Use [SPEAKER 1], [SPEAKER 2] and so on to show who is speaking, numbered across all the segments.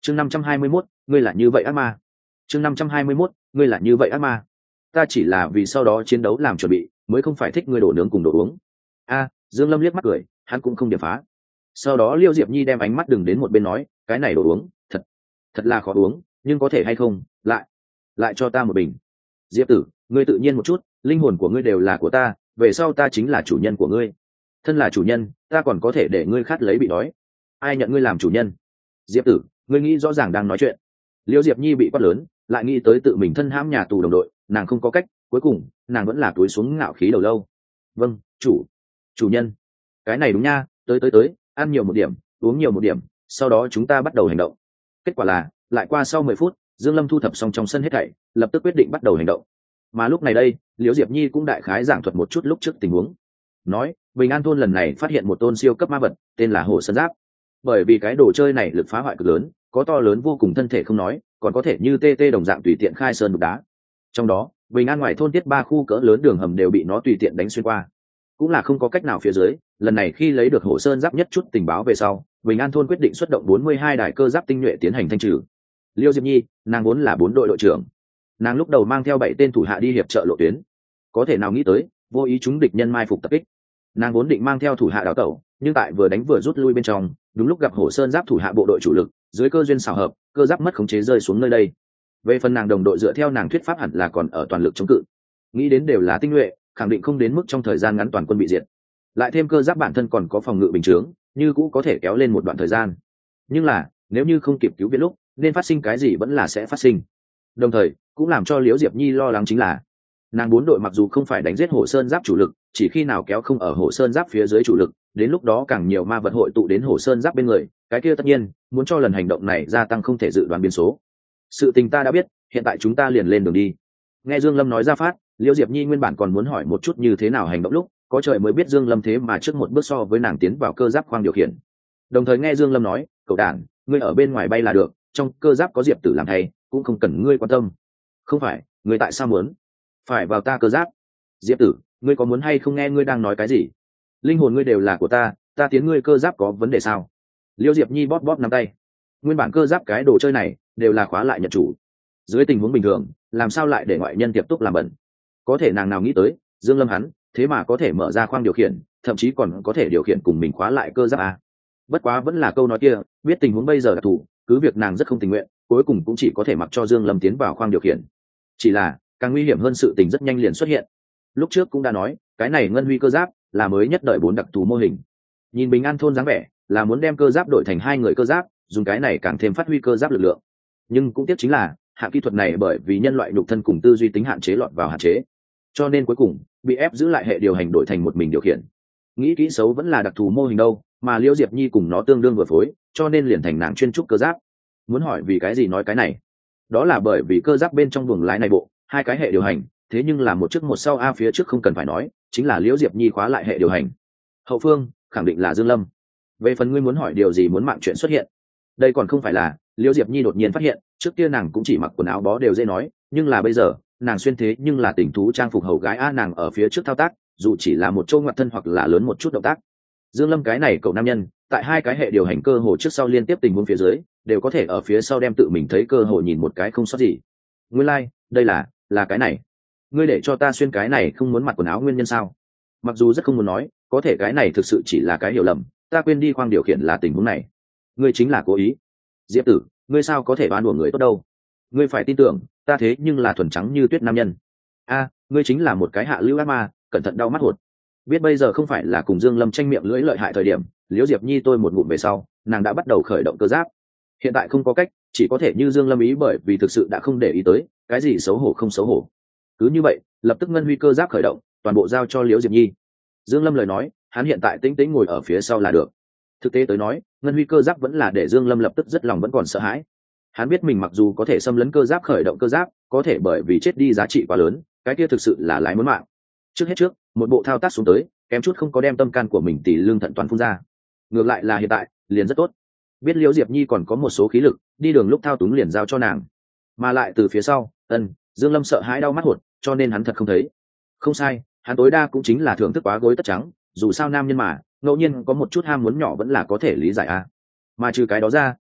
[SPEAKER 1] chương 521, ngươi là như vậy ác ma. chương 521, ngươi là như vậy ác ma. Ta chỉ là vì sau đó chiến đấu làm chuẩn bị, mới không phải thích ngươi đổ nướng cùng đồ uống. Dương Lâm liếc mắt cười, hắn cũng không điểm phá. Sau đó Liêu Diệp Nhi đem ánh mắt đừng đến một bên nói, cái này đồ uống thật là khó uống, nhưng có thể hay không lại cho ta một bình. Diệp tử, ngươi tự nhiên một chút, linh hồn của ngươi đều là của ta, về sau ta chính là chủ nhân của ngươi. Thân là chủ nhân, ta còn có thể để ngươi khát lấy bị đói. Ai nhận ngươi làm chủ nhân? Diệp tử, ngươi nghĩ rõ ràng đang nói chuyện. Liêu Diệp Nhi bị quát lớn, lại nghĩ tới tự mình thân hãm nhà tù đồng đội, nàng không có cách, cuối cùng nàng vẫn là túi xuống ngạo khí đầu lâu. Vâng, chủ nhân. Cái này đúng nha, tới, ăn nhiều một điểm, uống nhiều một điểm, sau đó chúng ta bắt đầu hành động. Kết quả là, lại qua sau 10 phút, Dương Lâm thu thập xong trong sân hết thảy, lập tức quyết định bắt đầu hành động. Mà lúc này đây, Liễu Diệp Nhi cũng đại khái giảng thuật một chút lúc trước tình huống. Nói, Bình An thôn lần này phát hiện một tôn siêu cấp ma vật, tên là Hổ Sơn Giáp. Bởi vì cái đồ chơi này lực phá hoại cực lớn, có to lớn vô cùng thân thể không nói, còn có thể như TT đồng dạng tùy tiện khai sơn đục đá. Trong đó, Bình An ngoài thôn tiết 3 khu cỡ lớn đường hầm đều bị nó tùy tiện đánh xuyên qua. Cũng là không có cách nào phía dưới, lần này khi lấy được Hổ Sơn Giáp nhất chút tình báo về sau, Bình An thôn quyết định xuất động 42 đài cơ giáp tinh nhuệ tiến hành thanh trừ. Liêu Diệp Nhi, nàng vốn là 4 đội đội trưởng, nàng lúc đầu mang theo 7 tên thủ hạ đi hiệp trợ lộ tuyến, có thể nào nghĩ tới vô ý chúng địch nhân mai phục tập kích. Nàng vốn định mang theo thủ hạ đào tẩu, nhưng tại vừa đánh vừa rút lui bên trong, đúng lúc gặp Hổ Sơn Giáp thủ hạ bộ đội chủ lực, dưới cơ duyên xảo hợp, cơ giáp mất khống chế rơi xuống nơi đây. Về phần nàng đồng đội dựa theo nàng thuyết pháp hẳn là còn ở toàn lực chống cự, nghĩ đến đều là tinh nhuệ, khẳng định không đến mức trong thời gian ngắn toàn quân bị diệt. Lại thêm cơ giáp bản thân còn có phòng ngự bình chướng, như cũ có thể kéo lên một đoạn thời gian. Nhưng là nếu như không kịp cứu viện lúc, nên phát sinh cái gì vẫn là sẽ phát sinh. Đồng thời cũng làm cho Liễu Diệp Nhi lo lắng chính là, nàng 4 đội mặc dù không phải đánh giết Hổ Sơn Giáp chủ lực, chỉ khi nào kéo không ở Hổ Sơn Giáp phía dưới chủ lực, đến lúc đó càng nhiều ma vật hội tụ đến Hổ Sơn Giáp bên người, cái kia tất nhiên muốn cho lần hành động này gia tăng không thể dự đoán biến số. Sự tình ta đã biết, hiện tại chúng ta liền lên đường đi. Nghe Dương Lâm nói ra phát, Liễu Diệp Nhi nguyên bản còn muốn hỏi một chút như thế nào hành động lúc, có trời mới biết Dương Lâm thế mà trước một bước so với nàng tiến vào cơ giáp khoang điều khiển. Đồng thời nghe Dương Lâm nói, cậu đàn, ngươi ở bên ngoài bay là được, trong cơ giáp có Diệp Tử làm thay, cũng không cần ngươi quan tâm. Không phải, ngươi tại sao muốn phải vào ta cơ giáp? Diệp Tử, ngươi có muốn hay không nghe ngươi đang nói cái gì? Linh hồn ngươi đều là của ta, ta tiến ngươi cơ giáp có vấn đề sao? Liễu Diệp Nhi bóp bóp nắm tay. Nguyên bản cơ giáp cái đồ chơi này đều là khóa lại nhận chủ, dưới tình huống bình thường làm sao lại để ngoại nhân tiếp tục làm bẩn. Có thể nàng nào nghĩ tới Dương Lâm hắn thế mà có thể mở ra khoang điều khiển, thậm chí còn có thể điều khiển cùng mình khóa lại cơ giáp a. Bất quá vẫn là câu nói kia, biết tình huống bây giờ đặc thù, cứ việc nàng rất không tình nguyện, cuối cùng cũng chỉ có thể mặc cho Dương Lâm tiến vào khoang điều khiển. Chỉ là càng nguy hiểm hơn sự tình rất nhanh liền xuất hiện. Lúc trước cũng đã nói, cái này ngân huy cơ giáp là mới nhất đợi 4 đặc thù mô hình. Nhìn Bình An thôn dáng vẻ, là muốn đem cơ giáp đổi thành 2 người cơ giáp, dùng cái này càng thêm phát huy cơ giáp lực lượng. Nhưng cũng tiếc chính là, hạng kỹ thuật này bởi vì nhân loại nhục thân cùng tư duy tính hạn chế lọt vào hạn chế, cho nên cuối cùng bị ép giữ lại hệ điều hành đổi thành một mình điều khiển. Nghĩ kỹ xấu vẫn là đặc thù mô hình đâu, mà Liễu Diệp Nhi cùng nó tương đương vừa phối, cho nên liền thành nàng chuyên trúc cơ giáp. Muốn hỏi vì cái gì nói cái này, đó là bởi vì cơ giáp bên trong buồng lái này bộ 2 cái hệ điều hành, thế nhưng là một trước một sau a, phía trước không cần phải nói, chính là Liễu Diệp Nhi khóa lại hệ điều hành. Hậu phương khẳng định là Dương Lâm. Về phần ngươi muốn hỏi điều gì muốn mạng chuyện xuất hiện, đây còn không phải là Liễu Diệp Nhi đột nhiên phát hiện, trước kia nàng cũng chỉ mặc quần áo bó đều dễ nói, nhưng là bây giờ nàng xuyên thế nhưng là tình thú trang phục hầu gái a, nàng ở phía trước thao tác, dù chỉ là một chỗ ngoặt thân hoặc là lớn một chút động tác, Dương Lâm cái này cậu nam nhân tại 2 cái hệ điều hành cơ hồ trước sau liên tiếp tình huống phía dưới, đều có thể ở phía sau đem tự mình thấy cơ hội nhìn một cái không sót gì. Nguyên lai, đây là cái này. Ngươi để cho ta xuyên cái này không muốn mặc quần áo nguyên nhân sao? Mặc dù rất không muốn nói, có thể cái này thực sự chỉ là cái hiểu lầm, ta quên đi khoang điều khiển là tình huống này. Ngươi chính là cố ý. Diệp Tử, ngươi sao có thể oan uổng người tốt đâu? Ngươi phải tin tưởng, ta thế nhưng là thuần trắng như tuyết nam nhân. A, ngươi chính là một cái hạ lưu ác ma, cẩn thận đau mắt hột. Biết bây giờ không phải là cùng Dương Lâm tranh miệng lưỡi lợi hại thời điểm, Liễu Diệp Nhi tôi một ngụm về sau, nàng đã bắt đầu khởi động cơ giáp. Hiện tại không có cách, chỉ có thể như Dương Lâm ý, bởi vì thực sự đã không để ý tới cái gì xấu hổ không xấu hổ. Cứ như vậy, lập tức ngân huy cơ giáp khởi động, toàn bộ giao cho Liễu Diệp Nhi. Dương Lâm lời nói, hắn hiện tại tĩnh tĩnh ngồi ở phía sau là được. Thực tế tới nói, ngân huy cơ giáp vẫn là để Dương Lâm lập tức rất lòng vẫn còn sợ hãi. Hắn biết mình mặc dù có thể xâm lấn cơ giáp khởi động cơ giáp, có thể bởi vì chết đi giá trị quá lớn, cái kia thực sự là lái muốn mạng. Trước hết trước, một bộ thao tác xuống tới, kém chút không có đem tâm can của mình tỷ lương thận toàn phun ra. Ngược lại là hiện tại, liền rất tốt. Biết Liễu Diệp Nhi còn có một số khí lực, đi đường lúc thao túng liền giao cho nàng. Mà lại từ phía sau, Dương Lâm sợ hãi đau mắt hột, cho nên hắn thật không thấy. Không sai, hắn tối đa cũng chính là thưởng thức quá gối tất trắng, dù sao nam nhân mà, ngẫu nhiên có một chút ham muốn nhỏ vẫn là có thể lý giải a. Mà trừ cái đó ra,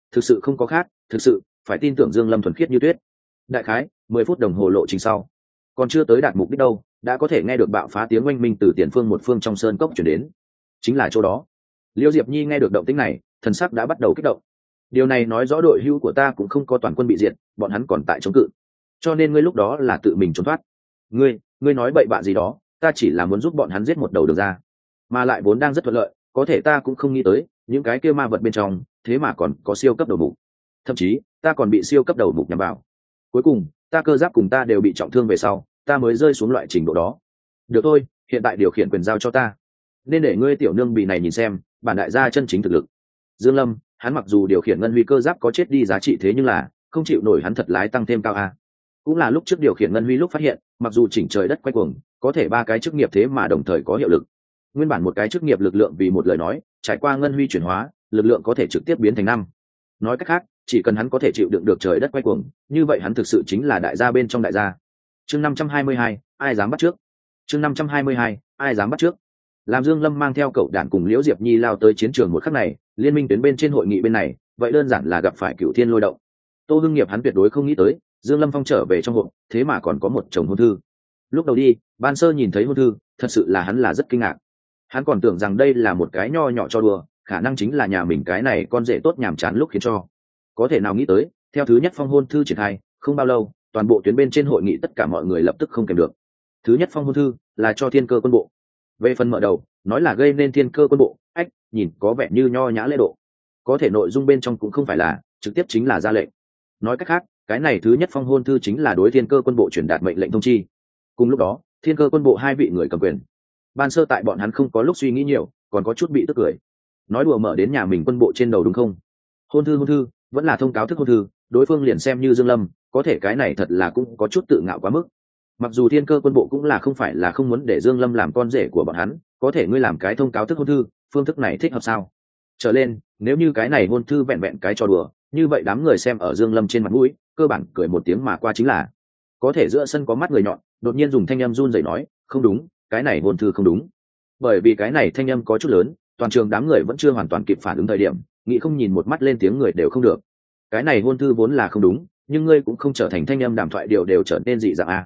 [SPEAKER 1] thực sự không có khác, thực sự phải tin tưởng Dương Lâm thuần khiết như tuyết. Đại khái 10 phút đồng hồ lộ trình sau, còn chưa tới đạt mục đích đâu, đã có thể nghe được bạo phá tiếng oanh minh từ tiền phương một phương trong sơn cốc truyền đến. Chính là chỗ đó. Liêu Diệp Nhi nghe được động tĩnh này, thần sắc đã bắt đầu kích động. Điều này nói rõ đội hưu của ta cũng không có toàn quân bị diệt, bọn hắn còn tại chống cự. Cho nên ngươi lúc đó là tự mình trốn thoát. Ngươi nói bậy bạ gì đó, ta chỉ là muốn giúp bọn hắn giết một đầu được ra, mà lại vốn đang rất thuận lợi, có thể ta cũng không nghĩ tới, những cái kia ma vật bên trong, thế mà còn có siêu cấp đầu mục. Thậm chí, ta còn bị siêu cấp đầu mục nhắm vào. Cuối cùng, ta cơ giáp cùng ta đều bị trọng thương về sau, ta mới rơi xuống loại trình độ đó. Được thôi, hiện tại điều khiển quyền giao cho ta. Nên để ngươi tiểu nương bị này nhìn xem, bản đại gia chân chính thực lực. Dương Lâm, hắn mặc dù điều khiển ngân huy cơ giáp có chết đi giá trị, thế nhưng là không chịu nổi hắn thật lái tăng thêm cao a. Cũng là lúc trước điều khiển ngân huy lúc phát hiện, mặc dù chỉnh trời đất quay cuồng, có thể ba cái chức nghiệp thế mà đồng thời có hiệu lực. Nguyên bản một cái chức nghiệp lực lượng vì một lời nói, trải qua ngân huy chuyển hóa, lực lượng có thể trực tiếp biến thành năm. Nói cách khác, chỉ cần hắn có thể chịu đựng được trời đất quay cuồng, như vậy hắn thực sự chính là đại gia bên trong đại gia. Chương 522, ai dám bắt trước? Chương 522, ai dám bắt trước? Làm Dương Lâm mang theo cậu đàn cùng Liễu Diệp Nhi lao tới chiến trường một khắc này, liên minh tuyến bên trên hội nghị bên này, vậy đơn giản là gặp phải cửu thiên lôi động. Tô Hưng Nghiệp hắn tuyệt đối không nghĩ tới, Dương Lâm Phong trở về trong hộp, thế mà còn có một chồng hôn thư. Lúc đầu đi, Ban Sơ nhìn thấy hôn thư, thật sự là hắn là rất kinh ngạc. Hắn còn tưởng rằng đây là một cái nho nhỏ cho đùa, khả năng chính là nhà mình cái này con rể tốt nhàm chán lúc khiến cho. Có thể nào nghĩ tới, theo thứ nhất phong hôn thư triển khai, không bao lâu, toàn bộ tuyến bên trên hội nghị tất cả mọi người lập tức không kèm được. Thứ nhất phong hôn thư là cho Thiên Cơ quân bộ. Về phần mở đầu, nói là gây nên Thiên Cơ quân bộ, nhìn có vẻ như nho nhã lễ độ. Có thể nội dung bên trong cũng không phải là, trực tiếp chính là ra lệnh. Nói cách khác, cái này thứ nhất phong hôn thư chính là đối Thiên Cơ quân bộ truyền đạt mệnh lệnh thông chi. Cùng lúc đó, Thiên Cơ quân bộ hai vị người cầm quyền. Ban Sơ tại bọn hắn không có lúc suy nghĩ nhiều, còn có chút bị tức cười. Nói đùa mở đến nhà mình quân bộ trên đầu đúng không? Hôn thư, vẫn là thông cáo thức hôn thư, đối phương liền xem như Dương Lâm, có thể cái này thật là cũng có chút tự ngạo quá mức. Mặc dù Thiên Cơ quân bộ cũng là không phải là không muốn để Dương Lâm làm con rể của bọn hắn, có thể ngươi làm cái thông cáo thức hôn thư, phương thức này thích hợp sao? Trở lên, nếu như cái này hôn thư vẹn vẹn cái trò đùa, như vậy đám người xem ở Dương Lâm trên mặt mũi, cơ bản cười một tiếng mà qua chính là. Có thể giữa sân có mắt người nhọn, đột nhiên dùng thanh âm run rẩy nói, không đúng, cái này hôn thư không đúng. Bởi vì cái này thanh âm có chút lớn, toàn trường đám người vẫn chưa hoàn toàn kịp phản ứng thời điểm, nghĩ không nhìn một mắt lên tiếng người đều không được. Cái này hôn thư vốn là không đúng, nhưng ngươi cũng không trở thành thanh âm đàm thoại đều trở nên dị dạng à?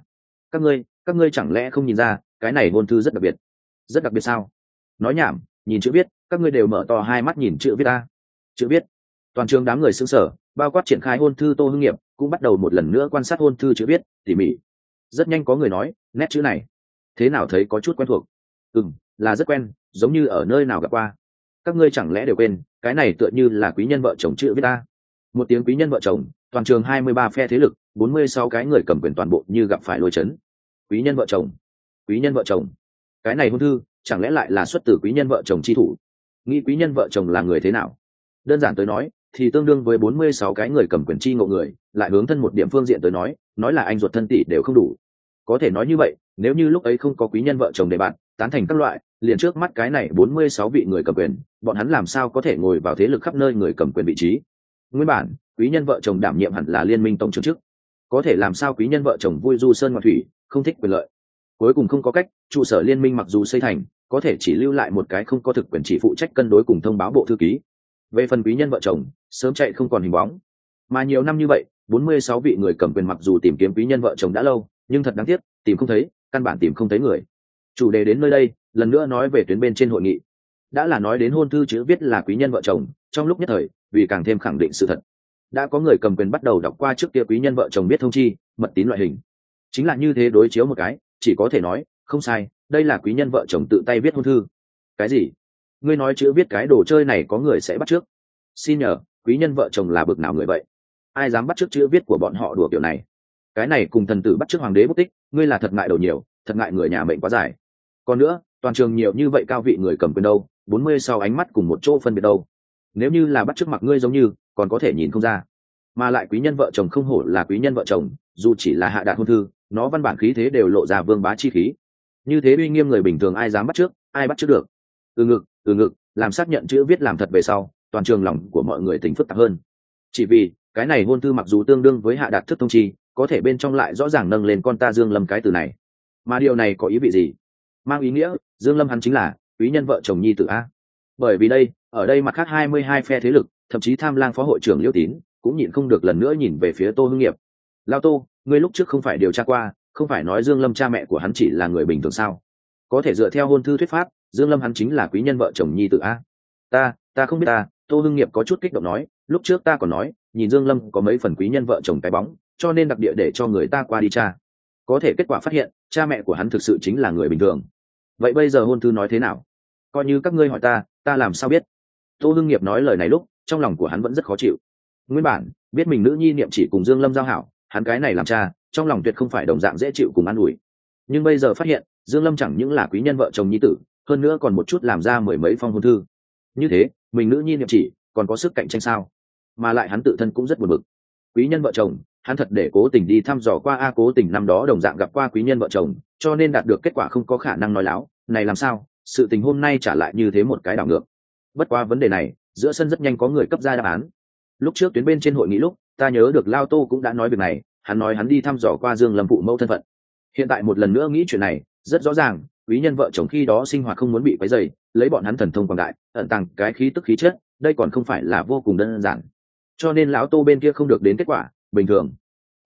[SPEAKER 1] Các ngươi chẳng lẽ không nhìn ra, cái này hôn thư rất đặc biệt? Rất đặc biệt sao? Nói nhảm, nhìn chữ viết, các ngươi đều mở to hai mắt nhìn chữ viết ta. Chữ viết. Toàn trường đám người sững sờ, bao quát triển khai hôn thư Tô Hưng Nghiệp cũng bắt đầu một lần nữa quan sát hôn thư chữ viết tỉ mỉ. Rất nhanh có người nói, nét chữ này, thế nào thấy có chút quen thuộc. Là rất quen, giống như ở nơi nào gặp qua. Các ngươi chẳng lẽ đều quên, cái này tựa như là quý nhân vợ chồng chữ viết ta. Một tiếng quý nhân vợ chồng, toàn trường 23 phe thế lực, 46 cái người cầm quyền toàn bộ như gặp phải lôi chấn. Quý nhân vợ chồng, quý nhân vợ chồng, cái này hôn thư chẳng lẽ lại là xuất từ quý nhân vợ chồng chi thủ? Nghĩ quý nhân vợ chồng là người thế nào? Đơn giản tới nói, thì tương đương với 46 cái người cầm quyền chi ngộ người, lại hướng thân một điểm phương diện tới nói là anh ruột thân tỷ đều không đủ. Có thể nói như vậy, nếu như lúc ấy không có quý nhân vợ chồng để bạn tán thành các loại, liền trước mắt cái này 46 vị người cầm quyền, bọn hắn làm sao có thể ngồi vào thế lực khắp nơi người cầm quyền vị trí? Nguyên bản, quý nhân vợ chồng đảm nhiệm hẳn là liên minh tổng trưởng chức, có thể làm sao quý nhân vợ chồng vui du sơn ngoạn thủy, không thích quyền lợi. Cuối cùng không có cách, trụ sở liên minh mặc dù xây thành, có thể chỉ lưu lại một cái không có thực quyền chỉ phụ trách cân đối cùng thông báo bộ thư ký. Về phần quý nhân vợ chồng, sớm chạy không còn hình bóng. Mà nhiều năm như vậy, 46 vị người cầm quyền mặc dù tìm kiếm quý nhân vợ chồng đã lâu, nhưng thật đáng tiếc, tìm không thấy, căn bản tìm không thấy người. Chủ đề đến nơi đây, lần nữa nói về tuyến bên trên hội nghị. Đã là nói đến hôn thư chữ viết là quý nhân vợ chồng, trong lúc nhất thời, vì càng thêm khẳng định sự thật, đã có người cầm quyền bắt đầu đọc qua trước kia quý nhân vợ chồng biết thông chi, mật tín loại hình. Chính là như thế đối chiếu một cái, chỉ có thể nói, không sai, đây là quý nhân vợ chồng tự tay viết hôn thư. Cái gì? Ngươi nói chữ viết cái đồ chơi này có người sẽ bắt trước? Xin nhờ, quý nhân vợ chồng là bực nào người vậy? Ai dám bắt trước chữ viết của bọn họ đùa kiểu này? Cái này cùng thần tử bắt trước hoàng đế bút tích, ngươi là thật ngại đầu nhiều, thật ngại người nhà mệnh quá dài. Còn nữa, toàn trường nhiều như vậy cao vị người cầm quyền đâu, 46 ánh mắt cùng một chỗ phân biệt đâu. Nếu như là bắt trước mặc ngươi giống như, còn có thể nhìn không ra. Mà lại quý nhân vợ chồng không hổ là quý nhân vợ chồng, dù chỉ là hạ đạt hôn thư, nó văn bản khí thế đều lộ ra vương bá chi khí. Như thế uy nghiêm người bình thường ai dám bắt trước, ai bắt trước được? Ngực, làm xác nhận chữ viết làm thật về sau, toàn trường lòng của mọi người tỉnh phức tạp hơn. Chỉ vì, cái này hôn thư mặc dù tương đương với hạ đạt thức thông chi, có thể bên trong lại rõ ràng nâng lên con ta Dương Lâm cái từ này. Mà điều này có ý vị gì? Mang ý nghĩa, Dương Lâm hắn chính là quý nhân vợ chồng nhi tử a. Bởi vì đây, ở đây mặt khác 22 phe thế lực, thậm chí Tham Lang phó hội trưởng Liêu Tín cũng nhịn không được lần nữa nhìn về phía Tô Hưng Nghiệp. Lao Tô, ngươi lúc trước không phải điều tra qua, không phải nói Dương Lâm cha mẹ của hắn chỉ là người bình thường sao? Có thể dựa theo hôn thư thuyết pháp, Dương Lâm hắn chính là quý nhân vợ chồng nhi tử a. Ta không biết ta. Tô Hưng Nghiệp có chút kích động nói, lúc trước ta còn nói, nhìn Dương Lâm có mấy phần quý nhân vợ chồng cái bóng, cho nên đặc địa để cho người ta qua đi tra. Có thể kết quả phát hiện, cha mẹ của hắn thực sự chính là người bình thường. Vậy bây giờ hôn thư nói thế nào? Coi như các ngươi hỏi ta làm sao biết? Tô Hưng Nghiệp nói lời này lúc, trong lòng của hắn vẫn rất khó chịu. Nguyên bản, biết mình nữ nhi niệm chỉ cùng Dương Lâm giao hảo, hắn cái này làm cha, trong lòng tuyệt không phải đồng dạng dễ chịu cùng an ủi. Nhưng bây giờ phát hiện, Dương Lâm chẳng những là quý nhân vợ chồng nhi tử, hơn nữa còn một chút làm ra mười mấy phong hôn thư. Như thế, mình nữ nhi niệm chỉ, còn có sức cạnh tranh sao? Mà lại hắn tự thân cũng rất buồn bực. Quý nhân vợ chồng, hắn thật để cố tình đi thăm dò qua cố tình năm đó đồng dạng gặp qua quý nhân vợ chồng, cho nên đạt được kết quả không có khả năng nói láo. Này làm sao? Sự tình hôm nay trả lại như thế một cái đảo ngược. Bất qua vấn đề này, giữa sân rất nhanh có người cấp ra đáp án. Lúc trước tuyến bên trên hội nghị lúc, ta nhớ được Lao Tô cũng đã nói việc này, hắn nói hắn đi thăm dò qua Dương Lâm phụ mẫu thân phận. Hiện tại một lần nữa nghĩ chuyện này, rất rõ ràng, quý nhân vợ chồng khi đó sinh hoạt không muốn bị quấy rầy, lấy bọn hắn thần thông quảng đại, ẩn tàng cái khí tức khí chất, đây còn không phải là vô cùng đơn giản. Cho nên lão Tô bên kia không được đến kết quả, bình thường.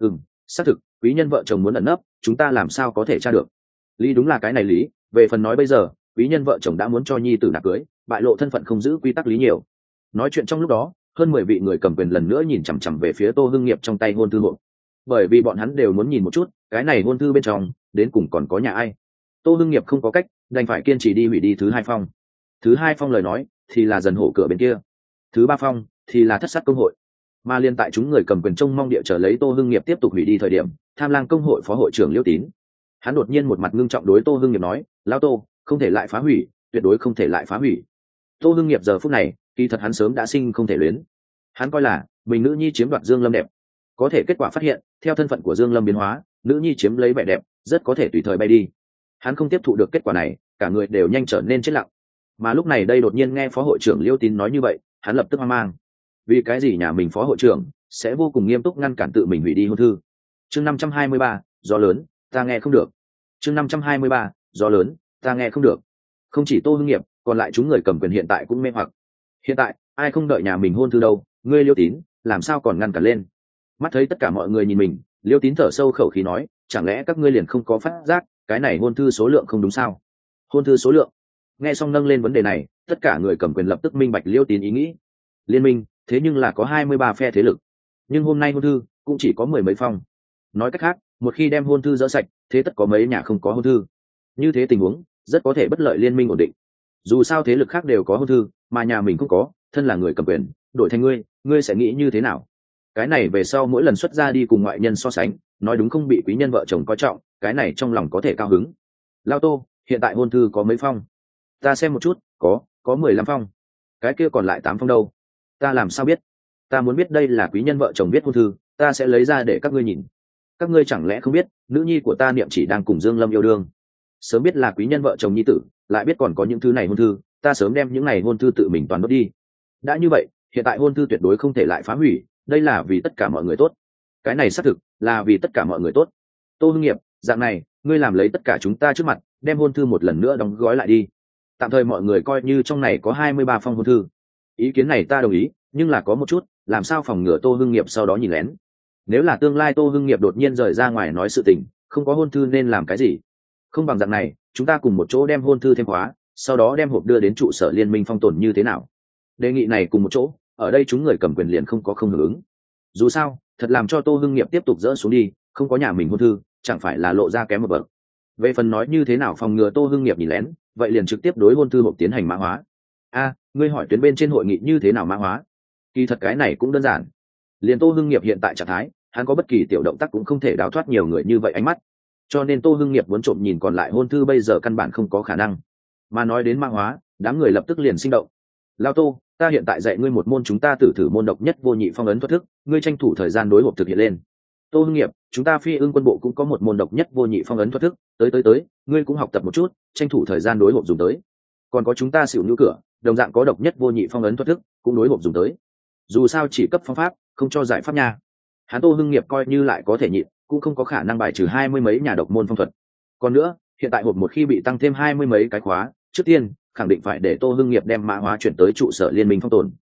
[SPEAKER 1] Xác thực, quý nhân vợ chồng muốn ẩn nấp, chúng ta làm sao có thể tra được? Lý đúng là cái này lý, về phần nói bây giờ, quý nhân vợ chồng đã muốn cho nhi tử nạp cưới, bại lộ thân phận không giữ quy tắc lý nhiều. Nói chuyện trong lúc đó, hơn 10 vị người cầm quyền lần nữa nhìn chằm chằm về phía Tô Hưng Nghiệp trong tay hôn thư hộ, bởi vì bọn hắn đều muốn nhìn một chút cái này hôn thư bên trong đến cùng còn có nhà ai. Tô Hưng Nghiệp không có cách, đành phải kiên trì đi hủy đi thứ hai phong. Thứ hai phong lời nói thì là dần hổ cửa bên kia, thứ ba phong thì là thất sát công hội. Mà liên tại chúng người cầm quyền trông mong địa chờ lấy Tô Hưng Nghiệp tiếp tục hủy đi thời điểm, Tham Lang công hội phó hội trưởng Liêu Tín, hắn đột nhiên một mặt ngưng trọng đối Tô Hưng Nghiệp nói, lão Tô, không thể lại phá hủy, tuyệt đối không thể lại phá hủy. Tô Hưng Nghiệp giờ phút này, kỳ thật hắn sớm đã sinh không thể luyến. Hắn coi là mình nữ nhi chiếm đoạt Dương Lâm đẹp, có thể kết quả phát hiện, theo thân phận của Dương Lâm biến hóa, nữ nhi chiếm lấy vẻ đẹp, rất có thể tùy thời bay đi. Hắn không tiếp thụ được kết quả này, cả người đều nhanh trở nên chết lặng. Mà lúc này đây đột nhiên nghe phó hội trưởng Liêu Tín nói như vậy, hắn lập tức hoang mang. Vì cái gì nhà mình phó hội trưởng sẽ vô cùng nghiêm túc ngăn cản tự mình hủy đi hôn thư? Chương 523, gió lớn, ta nghe không được. Chương 523, gió lớn, ta nghe không được. Không chỉ Tô Hưng Nghiệp, còn lại chúng người cầm quyền hiện tại cũng mê hoặc. Hiện tại, ai không đợi nhà mình hôn thư đâu, ngươi Liêu Tín, làm sao còn ngăn cản lên? Mắt thấy tất cả mọi người nhìn mình, Liêu Tín thở sâu khẩu khí nói, chẳng lẽ các ngươi liền không có phát giác, cái này hôn thư số lượng không đúng sao? Hôn thư số lượng? Nghe xong nâng lên vấn đề này, tất cả người cầm quyền lập tức minh bạch Liêu Tín ý nghĩ. Liên minh, thế nhưng là có 23 phe thế lực, nhưng hôm nay hôn thư cũng chỉ có 10 mấy phong. Nói cách khác, một khi đem hôn thư dỡ sạch, thế tất có mấy nhà không có hôn thư. Như thế tình huống rất có thể bất lợi liên minh ổn định. Dù sao thế lực khác đều có hôn thư, mà nhà mình không có, thân là người cầm quyền, đổi thành ngươi sẽ nghĩ như thế nào? Cái này về sau mỗi lần xuất ra đi cùng ngoại nhân so sánh, nói đúng không bị quý nhân vợ chồng coi trọng, cái này trong lòng có thể cao hứng. Lao Tô, hiện tại hôn thư có mấy phong? Ta xem một chút, có 15 phong. Cái kia còn lại 8 phong đâu? Ta làm sao biết? Ta muốn biết đây là quý nhân vợ chồng viết hôn thư, ta sẽ lấy ra để các ngươi nhìn. Các ngươi chẳng lẽ không biết, nữ nhi của ta niệm chỉ đang cùng Dương Lâm yêu đương. Sớm biết là quý nhân vợ chồng nhi tử, lại biết còn có những thứ này hôn thư, ta sớm đem những này hôn thư tự mình toàn đốt đi. Đã như vậy, hiện tại hôn thư tuyệt đối không thể lại phá hủy, đây là vì tất cả mọi người tốt. Cái này xác thực là vì tất cả mọi người tốt. Tô Hưng Nghiệp, dạng này, ngươi làm lấy tất cả chúng ta trước mặt, đem hôn thư một lần nữa đóng gói lại đi. Tạm thời mọi người coi như trong này có 23 phong hôn thư. Ý kiến này ta đồng ý, nhưng là có một chút, làm sao phòng ngừa Tô Hưng Nghiệp sau đó nhìn lén. Nếu là tương lai Tô Hưng Nghiệp đột nhiên rời ra ngoài nói sự tình, không có hôn thư nên làm cái gì? Không bằng dạng này, chúng ta cùng một chỗ đem hôn thư thêm khóa, sau đó đem hộp đưa đến trụ sở liên minh phong tồn như thế nào? Đề nghị này cùng một chỗ, ở đây chúng người cầm quyền liền không có không hưởng ứng. Dù sao, thật làm cho Tô Hưng Nghiệp tiếp tục dỡ xuống đi, không có nhà mình hôn thư, chẳng phải là lộ ra kém một bậc. Về phần nói như thế nào phòng ngừa Tô Hưng Nghiệp nhìn lén, vậy liền trực tiếp đối hôn thư hộp tiến hành mã hóa. Ngươi hỏi tuyến bên trên hội nghị như thế nào mã hóa? Kỳ thật cái này cũng đơn giản. Liền Tô Hưng Nghiệp hiện tại trạng thái, hắn có bất kỳ tiểu động tác cũng không thể đào thoát nhiều người như vậy ánh mắt. Cho nên Tô Hưng Nghiệp muốn trộm nhìn còn lại hôn thư bây giờ căn bản không có khả năng. Mà nói đến mã hóa, đám người lập tức liền sinh động. Lao Tô, ta hiện tại dạy ngươi một môn chúng ta thử môn độc nhất vô nhị phong ấn thoát thức, ngươi tranh thủ thời gian đối hộp thực hiện lên. Tô Hưng Nghiệp, chúng ta Phi Ưng quân bộ cũng có một môn độc nhất vô nhị phong ấn thoát thức, tới, ngươi cũng học tập một chút, tranh thủ thời gian đối hộp dùng tới. Còn có chúng ta Xỉu Nữ Cửa, đồng dạng có độc nhất vô nhị phong ấn thoát thức, cũng đối hộp dùng tới. Dù sao chỉ cấp phong pháp, không cho giải pháp nha. Hắn Tô Hưng Nghiệp coi như lại có thể nhịn, cũng không có khả năng bài trừ 20 mấy nhà độc môn phong thuật. Còn nữa, hiện tại hộp một khi bị tăng thêm 20 mấy cái khóa, trước tiên khẳng định phải để Tô Hưng Nghiệp đem mã hóa chuyển tới trụ sở liên minh phong tồn.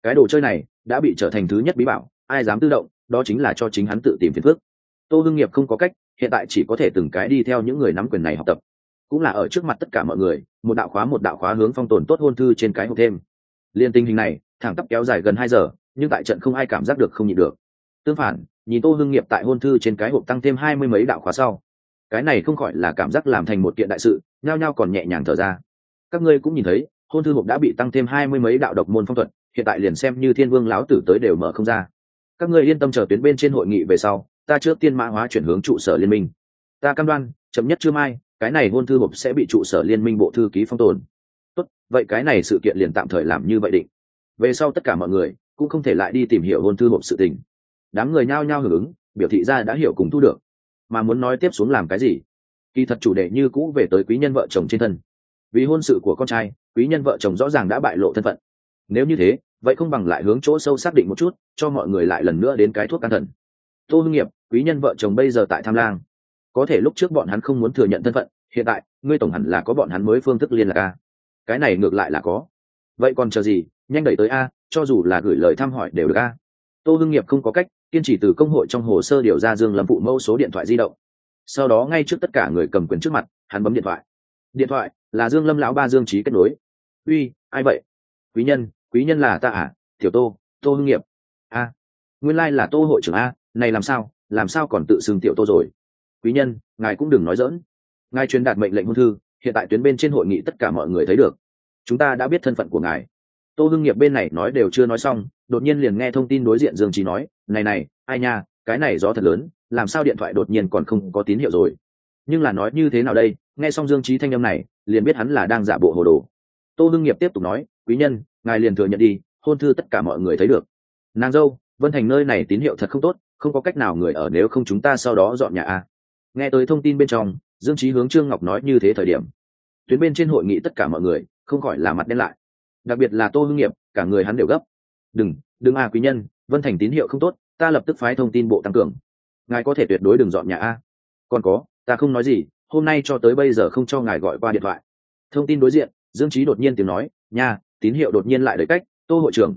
[SPEAKER 1] cái đồ chơi này đã bị trở thành thứ nhất bí bảo, ai dám tự động, đó chính là cho chính hắn tự tìm phiền phức. Tô Hưng Nghiệp không có cách, hiện tại chỉ có thể từng cái đi theo những người nắm quyền này học tập, cũng là ở trước mặt tất cả mọi người, một đạo khóa hướng phong tồn tốt hôn thư trên cái hộp thêm. Liên tình hình này thẳng tắp kéo dài gần 2 giờ, nhưng tại trận không ai cảm giác được không nhịn được. Tương phản, nhìn Tô Hưng Nghiệp tại hôn thư trên cái hộp tăng thêm 20 mấy đạo khóa sau, cái này không khỏi là cảm giác làm thành một kiện đại sự, nhao nhao còn nhẹ nhàng thở ra. Các ngươi cũng nhìn thấy, hôn thư hộp đã bị tăng thêm 20 mấy đạo độc môn phong thuật, hiện tại liền xem như Thiên Vương lão tử tới đều mở không ra. Các ngươi yên tâm chờ tuyến bên trên hội nghị về sau, ta trước tiên mã hóa chuyển hướng trụ sở liên minh. Ta cam đoan, chậm nhất trưa mai, cái này hôn thư hộp sẽ bị trụ sở liên minh bộ thư ký phong tồn. Tốt, vậy cái này sự kiện liền tạm thời làm như vậy định. Về sau tất cả mọi người cũng không thể lại đi tìm hiểu hôn thư hộp sự tình. Đám người nhao nhao hưởng ứng, biểu thị ra đã hiểu cùng thu được, mà muốn nói tiếp xuống làm cái gì. Kỳ thật chủ đề như cũ về tới quý nhân vợ chồng trên thân. Vì hôn sự của con trai, quý nhân vợ chồng rõ ràng đã bại lộ thân phận. Nếu như thế, vậy không bằng lại hướng chỗ sâu xác định một chút, cho mọi người lại lần nữa đến cái thuốc can thần. Tô Hưng Nghiệp, quý nhân vợ chồng bây giờ tại Tham Lang, có thể lúc trước bọn hắn không muốn thừa nhận thân phận, hiện tại ngươi tổng hẳn là có bọn hắn mới phương thức liên lạc a. Cái này ngược lại là có. Vậy còn chờ gì, nhanh đẩy tới a, cho dù là gửi lời thăm hỏi đều được a. Tô Hưng Nghiệp không có cách, kiên trì từ công hội trong hồ sơ điều ra Dương Lâm phụ mẫu số điện thoại di động. Sau đó ngay trước tất cả người cầm quyền trước mặt, hắn bấm điện thoại. Điện thoại là Dương Lâm lão ba Dương Trí kết nối. Uy, ai vậy? Quý nhân là ta à? Tiểu Tô, Tô Hưng Nghiệp. A, nguyên lai là Tô hội trưởng a, này làm sao còn tự xưng Tiểu Tô rồi? Quý nhân, ngài cũng đừng nói giỡn. Ngài truyền đạt mệnh lệnh hôn thư, hiện tại tuyến bên trên hội nghị tất cả mọi người thấy được. Chúng ta đã biết thân phận của ngài. Tô Hưng Nghiệp bên này nói đều chưa nói xong, đột nhiên liền nghe thông tin đối diện Dương Trí nói, này, ai nha, cái này gió thật lớn, làm sao điện thoại đột nhiên còn không có tín hiệu rồi? Nhưng là nói như thế nào đây? Nghe xong Dương Trí thanh âm này, liền biết hắn là đang giả bộ hồ đồ. Tô Hưng Nghiệp tiếp tục nói, quý nhân, ngài liền thừa nhận đi, hôn thư tất cả mọi người thấy được. Nàng dâu, Vân Thành nơi này tín hiệu thật không tốt, không có cách nào người ở, nếu không chúng ta sau đó dọn nhà a. Nghe tới thông tin bên trong, Dương Trí hướng Trương Ngọc nói như thế thời điểm, tuyến bên trên hội nghị tất cả mọi người không khỏi là mặt đen lại, đặc biệt là Tô Hưng Nghiệp, cả người hắn đều gấp. Đừng quý nhân, Vân Thành tín hiệu không tốt, ta lập tức phái thông tin bộ tăng cường, ngài có thể tuyệt đối đừng dọn nhà a. Còn có, ta không nói gì, hôm nay cho tới bây giờ không cho ngài gọi qua điện thoại. Thông tin đối diện, Dương Trí đột nhiên tiếng nói, nha, tín hiệu đột nhiên lại đợi cách, Tô hội trưởng,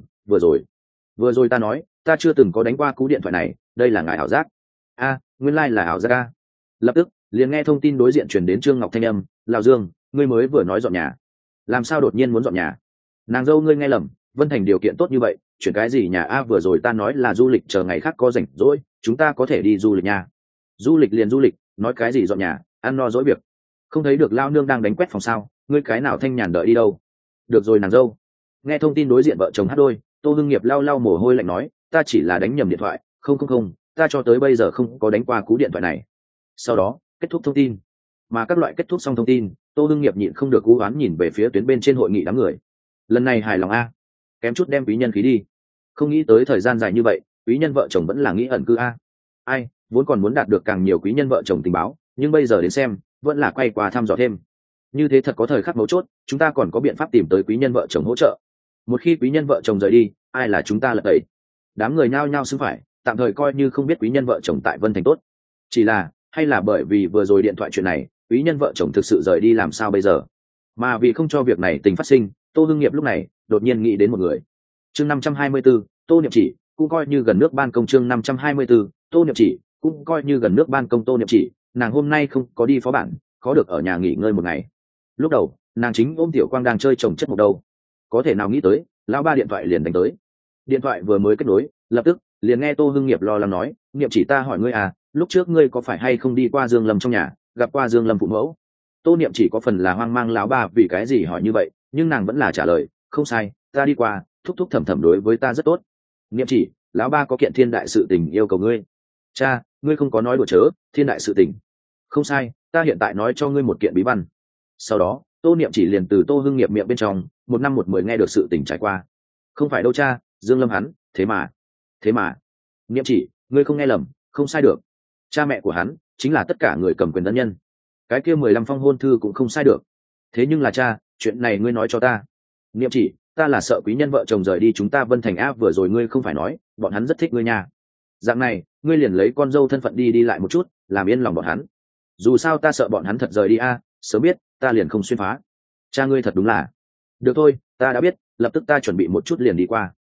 [SPEAKER 1] vừa rồi ta nói, ta chưa từng có đánh qua cú điện thoại này, đây là ngài ảo giác. Nguyên lai là ảo giác a. Lập tức liền nghe thông tin đối diện truyền đến Trương Ngọc thanh âm, Lão Dương, ngươi mới vừa nói dọn nhà, làm sao đột nhiên muốn dọn nhà? Nàng dâu ngươi nghe lầm, Vân Thành điều kiện tốt như vậy, chuyển cái gì nhà a? Vừa rồi ta nói là du lịch, chờ ngày khác có rảnh rỗi chúng ta có thể đi du lịch nha. Du lịch liền du lịch, nói cái gì dọn nhà, ăn no dỗi việc. Không thấy được lao nương đang đánh quét phòng sao, ngươi cái nào thanh nhàn đợi đi đâu? Được rồi nàng dâu. Nghe thông tin đối diện vợ chồng hát đôi, Tô Hưng Nghiệp lau mồ hôi lạnh nói, ta chỉ là đánh nhầm điện thoại, không, ta cho tới bây giờ không có đánh qua cú điện thoại này. Sau đó kết thúc thông tin, mà các loại kết thúc xong thông tin, Tô Hưng Nghiệp nhịn không được cú oán nhìn về phía tuyến bên trên hội nghị đám người. Lần này hài lòng a, kém chút đem quý nhân khí đi. Không nghĩ tới thời gian dài như vậy, quý nhân vợ chồng vẫn là nghĩ ẩn cư a. Ai vốn còn muốn đạt được càng nhiều quý nhân vợ chồng tình báo, nhưng bây giờ đến xem vẫn là quay qua thăm dò thêm. Như thế thật có thời khắc mấu chốt, chúng ta còn có biện pháp tìm tới quý nhân vợ chồng hỗ trợ. Một khi quý nhân vợ chồng rời đi, ai là chúng ta lật tẩy. Đám người nhao nhao xưng phải, tạm thời coi như không biết quý nhân vợ chồng tại Vân Thành tốt. Chỉ là, hay là bởi vì vừa rồi điện thoại chuyện này, quý nhân vợ chồng thực sự rời đi làm sao bây giờ? Mà vì không cho việc này tình phát sinh, Tô Hưng Nghiệp lúc này đột nhiên nghĩ đến một người. Chương 524, Tô Niệm Chỉ, cũng coi như gần nước ban công. Chương 524, Tô Niệm Chỉ, cũng coi như gần nước ban công. Tô Niệm Chỉ, nàng hôm nay không có đi phó bản, có được ở nhà nghỉ ngơi một ngày. Lúc đầu, nàng chính ôm Tiểu Quang đang chơi trồng chất một đâu, có thể nào nghĩ tới, lão ba điện thoại liền đánh tới. Điện thoại vừa mới kết nối, lập tức liền nghe Tô Hưng Nghiệp lo lắng nói, Niệm Chỉ, ta hỏi ngươi à, lúc trước ngươi có phải hay không đi qua Dương Lâm trong nhà, gặp qua Dương Lâm phụ mẫu? Tô Niệm Chỉ có phần là hoang mang lão ba vì cái gì hỏi như vậy, nhưng nàng vẫn là trả lời, không sai, ta đi qua, thúc thúc thẩm thẩm đối với ta rất tốt. Niệm Chỉ, lão ba có kiện thiên đại sự tình yêu cầu ngươi. Cha, ngươi không có nói đùa chớ, thiên đại sự tình? Không sai, ta hiện tại nói cho ngươi một kiện bí văn. Sau đó, Tô Niệm Chỉ liền từ Tô Hưng Nghiệp miệng bên trong, một năm một mười nghe được sự tình trải qua. Không phải đâu cha, Dương Lâm hắn, thế mà. Niệm Chỉ, ngươi không nghe lầm, không sai được. Cha mẹ của hắn chính là tất cả người cầm quyền ân nhân. Cái kia 15 phong hôn thư cũng không sai được. Thế nhưng là cha, chuyện này ngươi nói cho ta. Niệm Chỉ, ta là sợ quý nhân vợ chồng rời đi chúng ta Vân Thành áp, vừa rồi ngươi không phải nói bọn hắn rất thích ngươi nha. Dạng này, ngươi liền lấy con dâu thân phận đi lại một chút, làm yên lòng bọn hắn. Dù sao ta sợ bọn hắn thật rời đi a, sớm biết ta liền không xuyên phá. Cha ngươi thật đúng là. Được thôi, ta đã biết, lập tức ta chuẩn bị một chút liền đi qua.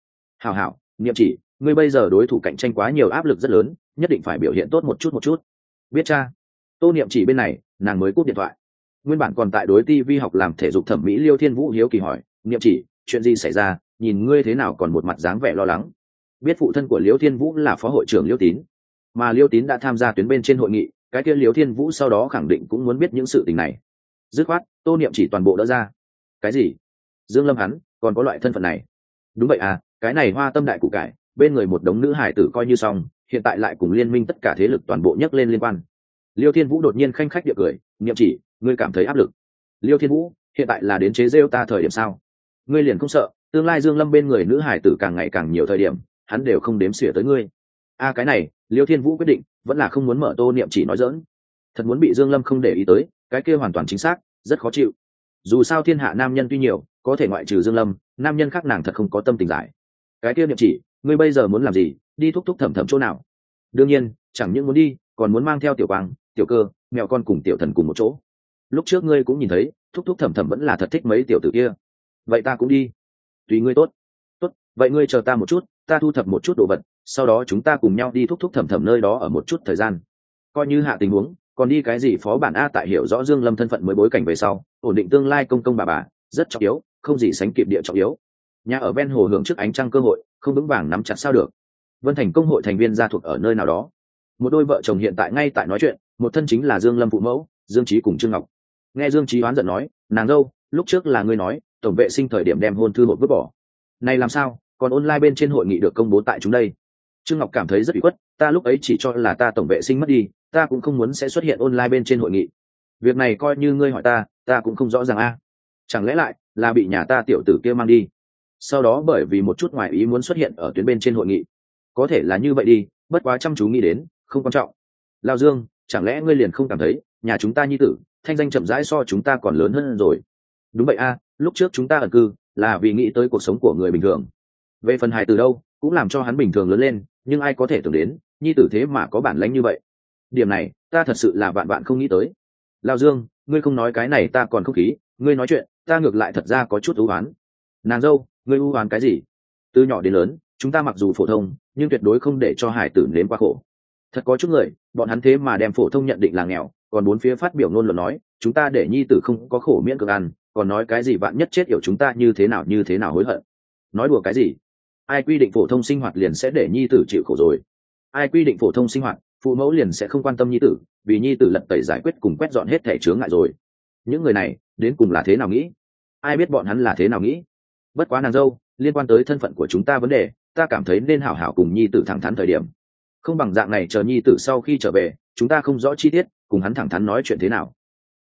[SPEAKER 1] hảo hảo, niệm chỉ, ngươi bây giờ đối thủ cạnh tranh quá nhiều, áp lực rất lớn, nhất định phải biểu hiện tốt một chút. Biết cha. Tô niệm chỉ bên này nàng mới cúp điện thoại. Nguyên bản còn tại đối ti vi học làm thể dục thẩm mỹ Liêu Thiên Vũ hiếu kỳ hỏi, niệm chỉ, chuyện gì xảy ra, nhìn ngươi thế nào còn một mặt dáng vẻ lo lắng. Biết phụ thân của Liêu Thiên Vũ là phó hội trưởng Liêu Tín, mà Liêu Tín đã tham gia tuyến bên trên hội nghị, cái kia Liêu Thiên Vũ sau đó khẳng định cũng muốn biết những sự tình này. Dứt khoát Tô niệm chỉ toàn bộ đỡ ra. Cái gì? Dương Lâm hắn còn có loại thân phận này? Đúng vậy à, cái này hoa tâm đại củ cải, bên người một đống nữ hải tử coi như xong, hiện tại lại cùng liên minh tất cả thế lực toàn bộ nhấc lên liên quan. Liêu Thiên Vũ đột nhiên khanh khách địa cười, niệm chỉ, ngươi cảm thấy áp lực? Liêu Thiên Vũ, hiện tại là đến chế rêu ta thời điểm sao? Ngươi liền không sợ tương lai Dương Lâm bên người nữ hải tử càng ngày càng nhiều thời điểm, hắn đều không đếm xỉa tới ngươi? Cái này Liêu Thiên Vũ quyết định vẫn là không muốn mở Tô niệm chỉ nói giỡn. Thật muốn bị Dương Lâm không để ý tới, cái kia hoàn toàn chính xác, rất khó chịu. Dù sao thiên hạ nam nhân tuy nhiều, có thể ngoại trừ Dương Lâm, nam nhân khác nàng thật không có tâm tình giải. Cái kia niệm chỉ, ngươi bây giờ muốn làm gì, đi thúc thúc thẩm thẩm chỗ nào? Đương nhiên chẳng những muốn đi, còn muốn mang theo tiểu quang, tiểu cơ, mèo con cùng tiểu thần cùng một chỗ. Lúc trước ngươi cũng nhìn thấy, thúc thúc thẩm thẩm vẫn là thật thích mấy tiểu tử kia. Vậy ta cũng đi. Tùy ngươi. Tốt, vậy ngươi chờ ta một chút, ta thu thập một chút đồ vật, sau đó chúng ta cùng nhau đi thúc thúc thẩm thẩm nơi đó ở một chút thời gian. Coi như hạ tình huống, còn đi cái gì phó bản a, tại hiểu rõ Dương Lâm thân phận mới bối cảnh về sau, ổn định tương lai công công bà rất trọng yếu, không gì sánh kịp địa trọng yếu. Nhà ở ven hồ hưởng trước ánh trăng cơ hội, không vững vàng nắm chặt sao được. Vân Thành công hội thành viên gia thuộc ở nơi nào đó. Một đôi vợ chồng hiện tại ngay tại nói chuyện, một thân chính là Dương Lâm phụ mẫu, Dương Chí cùng Trương Ngọc. Nghe Dương Chí oán giận nói, nàng dâu, lúc trước là ngươi nói, tổng vệ sinh thời điểm đem hôn thư hộp vứt bỏ. Này làm sao, còn online bên trên hội nghị được công bố tại chúng đây. Trương Ngọc cảm thấy rất bị khuất, ta lúc ấy chỉ cho là ta tổng vệ sinh mất đi, ta cũng không muốn sẽ xuất hiện online bên trên hội nghị. Việc này coi như ngươi hỏi ta cũng không rõ ràng a. Chẳng lẽ lại là bị nhà ta tiểu tử kia mang đi, sau đó bởi vì một chút ngoài ý muốn xuất hiện ở tuyến bên trên hội nghị. Có thể là như vậy đi, bất quá chăm chú nghĩ đến, không quan trọng. Lao Dương, chẳng lẽ ngươi liền không cảm thấy nhà chúng ta nhi tử thanh danh chậm rãi so chúng ta còn lớn hơn rồi? Đúng vậy a, lúc trước chúng ta ẩn cư là vì nghĩ tới cuộc sống của người bình thường. Về phần hài từ đâu, cũng làm cho hắn bình thường lớn lên, nhưng ai có thể tưởng đến nhi tử thế mà có bản lĩnh như vậy. Điểm này ta thật sự là vạn vạn không nghĩ tới. Lao Dương, ngươi không nói cái này ta còn không khí, ngươi nói chuyện ta ngược lại thật ra có chút ưu oán. Nàng dâu, ngươi ưu oán cái gì? Từ nhỏ đến lớn chúng ta mặc dù phổ thông, nhưng tuyệt đối không để cho hải tử nếm qua khổ. Thật có chút người, bọn hắn thế mà đem phổ thông nhận định là nghèo, còn bốn phía phát biểu ngôn luận nói chúng ta để nhi tử không có khổ miễn cực ăn, còn nói cái gì vạn nhất chết yểu chúng ta như thế nào hối hận. Nói đùa cái gì? Ai quy định phổ thông sinh hoạt liền sẽ để nhi tử chịu khổ rồi? Ai quy định phổ thông sinh hoạt phụ mẫu liền sẽ không quan tâm nhi tử, vì nhi tử lật tẩy giải quyết cùng quét dọn hết thẻ chướng ngại rồi? Những người này đến cùng là thế nào nghĩ? Ai biết bọn hắn là thế nào nghĩ? Bất quá nàng dâu, liên quan tới thân phận của chúng ta vấn đề, ta cảm thấy nên hảo hảo cùng nhi tử thẳng thắn thời điểm. Không bằng dạng này chờ nhi tử sau khi trở về, chúng ta không rõ chi tiết, cùng hắn thẳng thắn nói chuyện thế nào.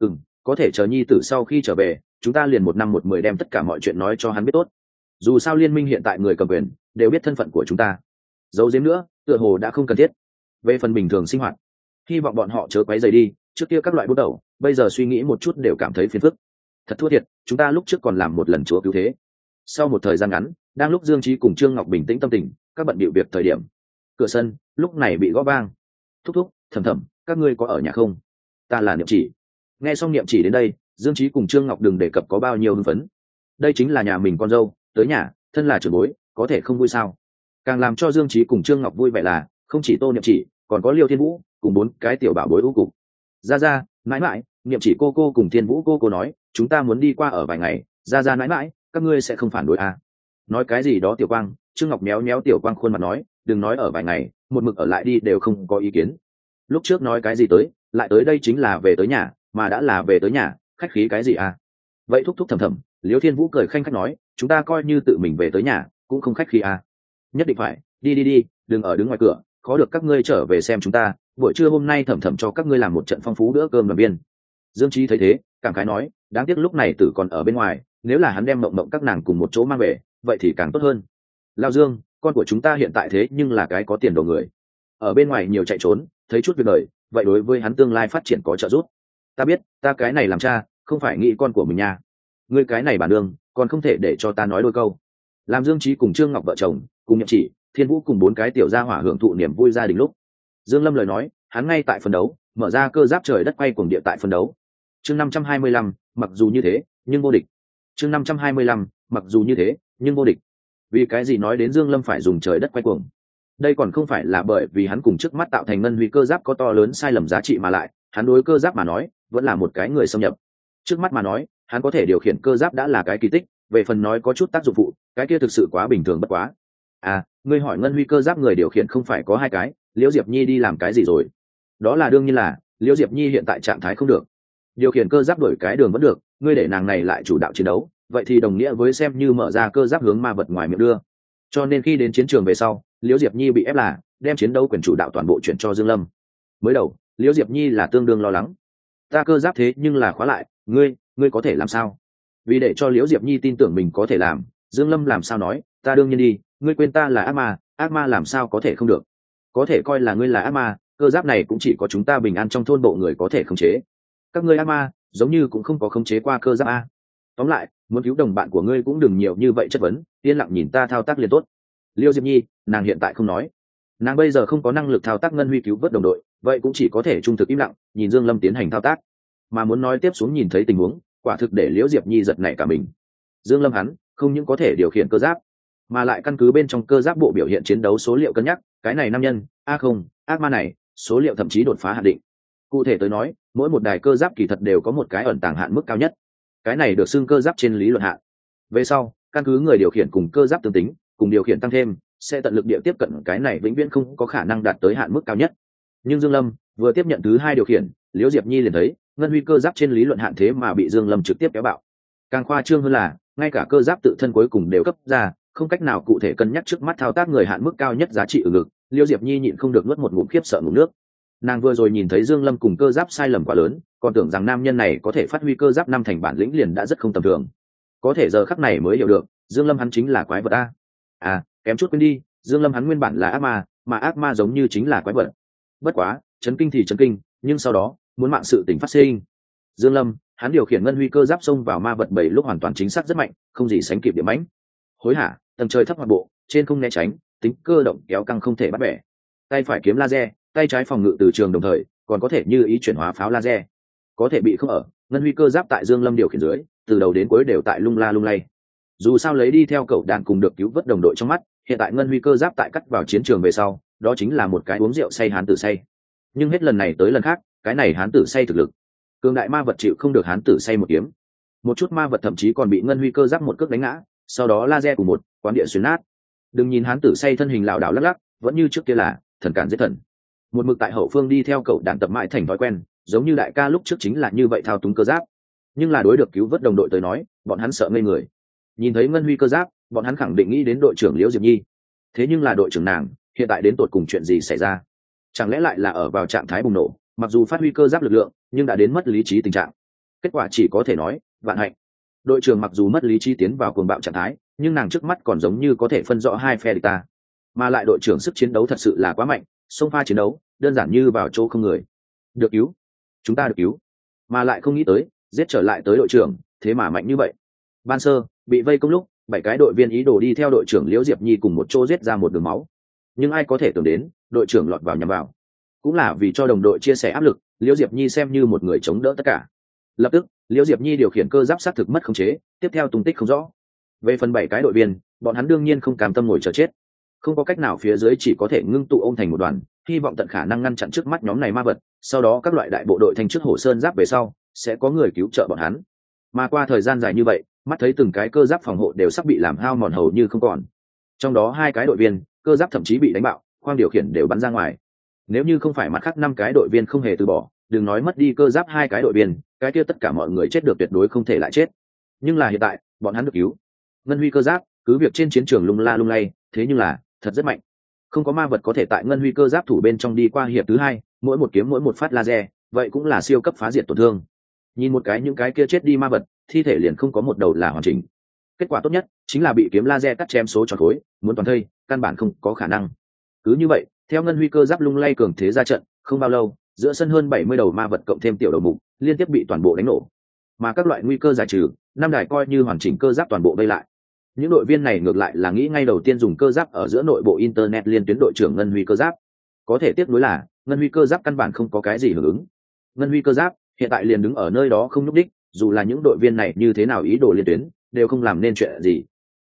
[SPEAKER 1] Có thể chờ nhi tử sau khi trở về, chúng ta liền 1 năm 1 10 đem tất cả mọi chuyện nói cho hắn biết tốt. Dù sao liên minh hiện tại người cầm quyền đều biết thân phận của chúng ta, giấu giếm nữa tựa hồ đã không cần thiết. Về phần bình thường sinh hoạt, hy vọng bọn họ chớ quấy rầy đi, trước kia các loại bút đầu, bây giờ suy nghĩ một chút đều cảm thấy phiền phức. Thật thua thiệt, chúng ta lúc trước còn làm một lần chúa cứu thế. Sau một thời gian ngắn, đang lúc Dương Chí cùng Trương Ngọc bình tĩnh tâm tình, các bận bịu việc thời điểm, cửa sân lúc này bị gõ vang. Thúc thúc, thầm thầm, các ngươi có ở nhà không? Ta là Niệm Chỉ. Nghe xong Niệm Chỉ đến đây, Dương Chí cùng Trương Ngọc đừng đề cập có bao nhiêu hưng phấn. Đây chính là nhà mình con dâu, tới nhà, thân là trưởng bối, có thể không vui sao? Càng làm cho Dương Chí cùng Trương Ngọc vui vẻ là, không chỉ Tô Niệm Chỉ, còn có Liêu Thiên Vũ, cùng 4 cái tiểu bảo bối ưu cục. Ra, mãi mãi, Niệm Chỉ cô cùng Thiên Vũ cô nói, chúng ta muốn đi qua ở vài ngày, ra mãi, các ngươi sẽ không phản đối à? Nói cái gì đó Tiểu Quang, Trương Ngọc méo Tiểu Quang khuôn mặt nói, đừng nói ở vài ngày, một mực ở lại đi đều không có ý kiến. Lúc trước nói cái gì tới, lại tới đây chính là về tới nhà, mà đã là về tới nhà, khách khí cái gì à? Vậy thúc thầm, Liêu Thiên Vũ cười khanh khách nói, chúng ta coi như tự mình về tới nhà, cũng không khách khí à? Nhất định phải, đi, đừng ở đứng ngoài cửa, khó được các ngươi trở về xem chúng ta, buổi trưa hôm nay thầm cho các ngươi làm một trận phong phú bữa cơm đoàn viên. Dương Chí thấy thế, cảm khái nói, đáng tiếc lúc này Tử còn ở bên ngoài, nếu là hắn đem mộng các nàng cùng một chỗ mang về, vậy thì càng tốt hơn. Lao Dương, con của chúng ta hiện tại thế nhưng là cái có tiền đồ người, ở bên ngoài nhiều chạy trốn, thấy chút việc đời, vậy đối với hắn tương lai phát triển có trợ giúp. Ta biết, ta cái này làm cha, không phải nghĩ con của mình nha. Ngươi cái này bản đường, còn không thể để cho ta nói đôi câu. Làm Dương Chí cùng Trương Ngọc vợ chồng, cùng Niệm Chỉ, Thiên Vũ cùng 4 cái tiểu gia hỏa hưởng thụ niềm vui gia đình lúc, Dương Lâm lời nói, hắn ngay tại phân đấu, mở ra cơ giáp trời đất quay cuồng địa tại phân đấu. Chương 525, mặc dù như thế, nhưng vô địch. Chương 525, mặc dù như thế, nhưng vô địch. Vì cái gì nói đến Dương Lâm phải dùng trời đất quay cuồng? Đây còn không phải là bởi vì hắn cùng trước mắt tạo thành ngân huy cơ giáp có to lớn sai lầm giá trị, mà lại hắn đối cơ giáp mà nói vẫn là một cái người xâm nhập. Trước mắt mà nói hắn có thể điều khiển cơ giáp đã là cái kỳ tích, về phần nói có chút tác dụng phụ cái kia thực sự quá bình thường bất quá. À, ngươi hỏi ngân huy cơ giáp người điều khiển không phải có hai cái, Liễu Diệp Nhi đi làm cái gì rồi? Đó là đương nhiên là Liễu Diệp Nhi hiện tại trạng thái không được, điều khiển cơ giáp đổi cái đường vẫn được, ngươi để nàng này lại chủ đạo chiến đấu, vậy thì đồng nghĩa với xem như mở ra cơ giáp hướng ma vật ngoài miệng đưa. Cho nên khi đến chiến trường về sau, Liễu Diệp Nhi bị ép là đem chiến đấu quyền chủ đạo toàn bộ chuyển cho Dương Lâm. Mới đầu Liễu Diệp Nhi là tương đương lo lắng, ta cơ giáp thế nhưng là khóa lại, ngươi có thể làm sao? Vì để cho Liễu Diệp Nhi tin tưởng mình có thể làm, Dương Lâm làm sao nói, ta đương nhiên đi, ngươi quên ta là ác ma làm sao có thể không được? Có thể coi là ngươi là ác ma, cơ giáp này cũng chỉ có chúng ta bình an trong thôn bộ người có thể khống chế. Các ngươi ác ma giống như cũng không có khống chế qua cơ giáp a. Tóm lại, muốn cứu đồng bạn của ngươi cũng đừng nhiều như vậy chất vấn, yên lặng nhìn ta thao tác liền tốt. Liêu Diệp Nhi, nàng hiện tại không nói, nàng bây giờ không có năng lực thao tác ngân huy cứu vớt đồng đội, vậy cũng chỉ có thể trung thực im lặng nhìn Dương Lâm tiến hành thao tác. Mà muốn nói tiếp xuống nhìn thấy tình huống, quả thực để Liễu Diệp Nhi giật nảy cả mình. Dương Lâm hắn không những có thể điều khiển cơ giáp, mà lại căn cứ bên trong cơ giáp bộ biểu hiện chiến đấu số liệu cân nhắc, cái này nam nhân ác ma này số liệu thậm chí đột phá hạn định. Cụ thể tới nói, mỗi một đài cơ giáp kỳ thật đều có một cái ẩn tàng hạn mức cao nhất, cái này được xưng cơ giáp trên lý luận hạn. Về sau căn cứ người điều khiển cùng cơ giáp tương tính cùng điều khiển tăng thêm, sẽ tận lực địa tiếp cận cái này vĩnh viễn không có khả năng đạt tới hạn mức cao nhất. Nhưng Dương Lâm vừa tiếp nhận thứ hai điều khiển, Liễu Diệp Nhi liền thấy ngân huy cơ giáp trên lý luận hạn thế mà bị Dương Lâm trực tiếp kéo bạo. Càng khoa trương hơn là ngay cả cơ giáp tự thân cuối cùng đều cấp ra, không cách nào cụ thể cân nhắc trước mắt thao tác người hạn mức cao nhất giá trị ở ngực. Liễu Diệp Nhi nhịn không được nuốt một ngụm khiếp sợ ngụm nước. Nàng vừa rồi nhìn thấy Dương Lâm cùng cơ giáp sai lầm quá lớn, còn tưởng rằng nam nhân này có thể phát huy cơ giáp năm thành bản lĩnh liền đã rất không tầm thường. Có thể giờ khắc này mới hiểu được, Dương Lâm hắn chính là quái vật a. À, kém chút quên đi, Dương Lâm hắn nguyên bản là ác ma, mà ác ma giống như chính là quái vật. Bất quá, chấn kinh thì chấn kinh, nhưng sau đó, muốn mạng sự tình phát sinh. Dương Lâm, hắn điều khiển ngân huy cơ giáp xông vào ma vật bầy lúc hoàn toàn chính xác rất mạnh, không gì sánh kịp điểm mãnh. Hối hả, tầng trời thấp hoạt bộ, trên không né tránh, tính cơ động kéo căng không thể bắt bẻ. Tay phải kiếm laser, tay trái phòng ngự từ trường đồng thời, còn có thể như ý chuyển hóa pháo laser. Có thể bị không ở, ngân huy cơ giáp tại Dương Lâm điều khiển dưới, từ đầu đến cuối đều tại lung la lung lay. Dù sao lấy đi theo cậu đàn cùng được cứu vớt đồng đội trong mắt, hiện tại ngân huy cơ giáp tại cắt vào chiến trường về sau, đó chính là một cái uống rượu say hán tử say. Nhưng hết lần này tới lần khác, cái này hán tử say thực lực cường đại ma vật chịu không được hán tử say một kiếm. Một chút ma vật thậm chí còn bị ngân huy cơ giáp một cước đánh ngã, sau đó laser cùng một quán địa xuyên nát. Đừng nhìn hán tử say thân hình lảo đảo lắc lắc, vẫn như trước kia là thần cản giết thần. Một mực tại hậu phương đi theo cậu đàn tập mãi thành thói quen, giống như đại ca lúc trước chính là như vậy thao túng cơ giáp. Nhưng là đối được cứu vớt đồng đội tới nói, bọn hắn sợ ngây người. Nhìn thấy ngân huy cơ giáp, bọn hắn khẳng định nghĩ đến đội trưởng Liễu Diệp Nhi. Thế nhưng là đội trưởng nàng hiện tại đến tột cùng chuyện gì xảy ra? Chẳng lẽ lại là ở vào trạng thái bùng nổ, mặc dù phát huy cơ giáp lực lượng nhưng đã đến mất lý trí tình trạng? Kết quả chỉ có thể nói vạn hạnh. Đội trưởng mặc dù mất lý trí tiến vào cuồng bạo trạng thái, nhưng nàng trước mắt còn giống như có thể phân rõ hai phe địch ta. Mà lại đội trưởng sức chiến đấu thật sự là quá mạnh, xông pha chiến đấu đơn giản như vào chỗ không người. Được cứu, chúng ta được cứu. Mà lại không nghĩ tới giết trở lại tới đội trưởng thế mà mạnh như vậy. Ban sơ bị vây công lúc 7 cái đội viên ý đồ đi theo đội trưởng Liễu Diệp Nhi cùng một chỗ giết ra một đường máu, nhưng ai có thể tưởng đến đội trưởng lọt vào nhằm vào. Cũng là vì cho đồng đội chia sẻ áp lực, Liễu Diệp Nhi xem như một người chống đỡ tất cả. Lập tức Liễu Diệp Nhi điều khiển cơ giáp sát thực mất khống chế, tiếp theo tung tích không rõ. Về phần 7 cái đội viên, bọn hắn đương nhiên không cam tâm ngồi chờ chết, không có cách nào phía dưới chỉ có thể ngưng tụ ôm thành một đoàn, hy vọng tận khả năng ngăn chặn trước mắt nhóm này ma vật, sau đó các loại đại bộ đội thành trước Hổ Sơn giáp về sau sẽ có người cứu trợ bọn hắn. Mà qua thời gian dài như vậy, mắt thấy từng cái cơ giáp phòng hộ đều sắp bị làm hao mòn hầu như không còn. Trong đó 2 cái đội viên cơ giáp thậm chí bị đánh bạo, khoang điều khiển đều bắn ra ngoài. Nếu như không phải mặt khác 5 cái đội viên không hề từ bỏ, đừng nói mất đi cơ giáp 2 cái đội viên, cái kia tất cả mọi người chết được tuyệt đối không thể lại chết. Nhưng là hiện tại bọn hắn được cứu. Ngân huy cơ giáp cứ việc trên chiến trường lung la lung lay, thế nhưng là thật rất mạnh. Không có ma vật có thể tại ngân huy cơ giáp thủ bên trong đi qua hiệp thứ 2, mỗi một kiếm mỗi một phát laser, vậy cũng là siêu cấp phá diệt tổn thương. Nhìn một cái những cái kia chết đi ma vật, thi thể liền không có một đầu là hoàn chỉnh. Kết quả tốt nhất chính là bị kiếm laser cắt chém số tròn khối, muốn toàn thây căn bản không có khả năng. Cứ như vậy, theo ngân huy cơ giáp lung lay cường thế ra trận, không bao lâu giữa sân hơn 70 đầu ma vật cộng thêm tiểu đầu mục liên tiếp bị toàn bộ đánh nổ. Mà các loại nguy cơ giải trừ, 5 đài coi như hoàn chỉnh cơ giáp toàn bộ vây lại. Những đội viên này ngược lại là nghĩ ngay đầu tiên dùng cơ giáp ở giữa nội bộ internet liên tuyến đội trưởng ngân huy cơ giáp. Có thể tiếc nuối là ngân huy cơ giáp căn bản không có cái gì hưởng ứng. Ngân huy cơ giáp hiện tại liền đứng ở nơi đó không nhúc đích, dù là những đội viên này như thế nào ý đồ liên tuyến đều không làm nên chuyện gì.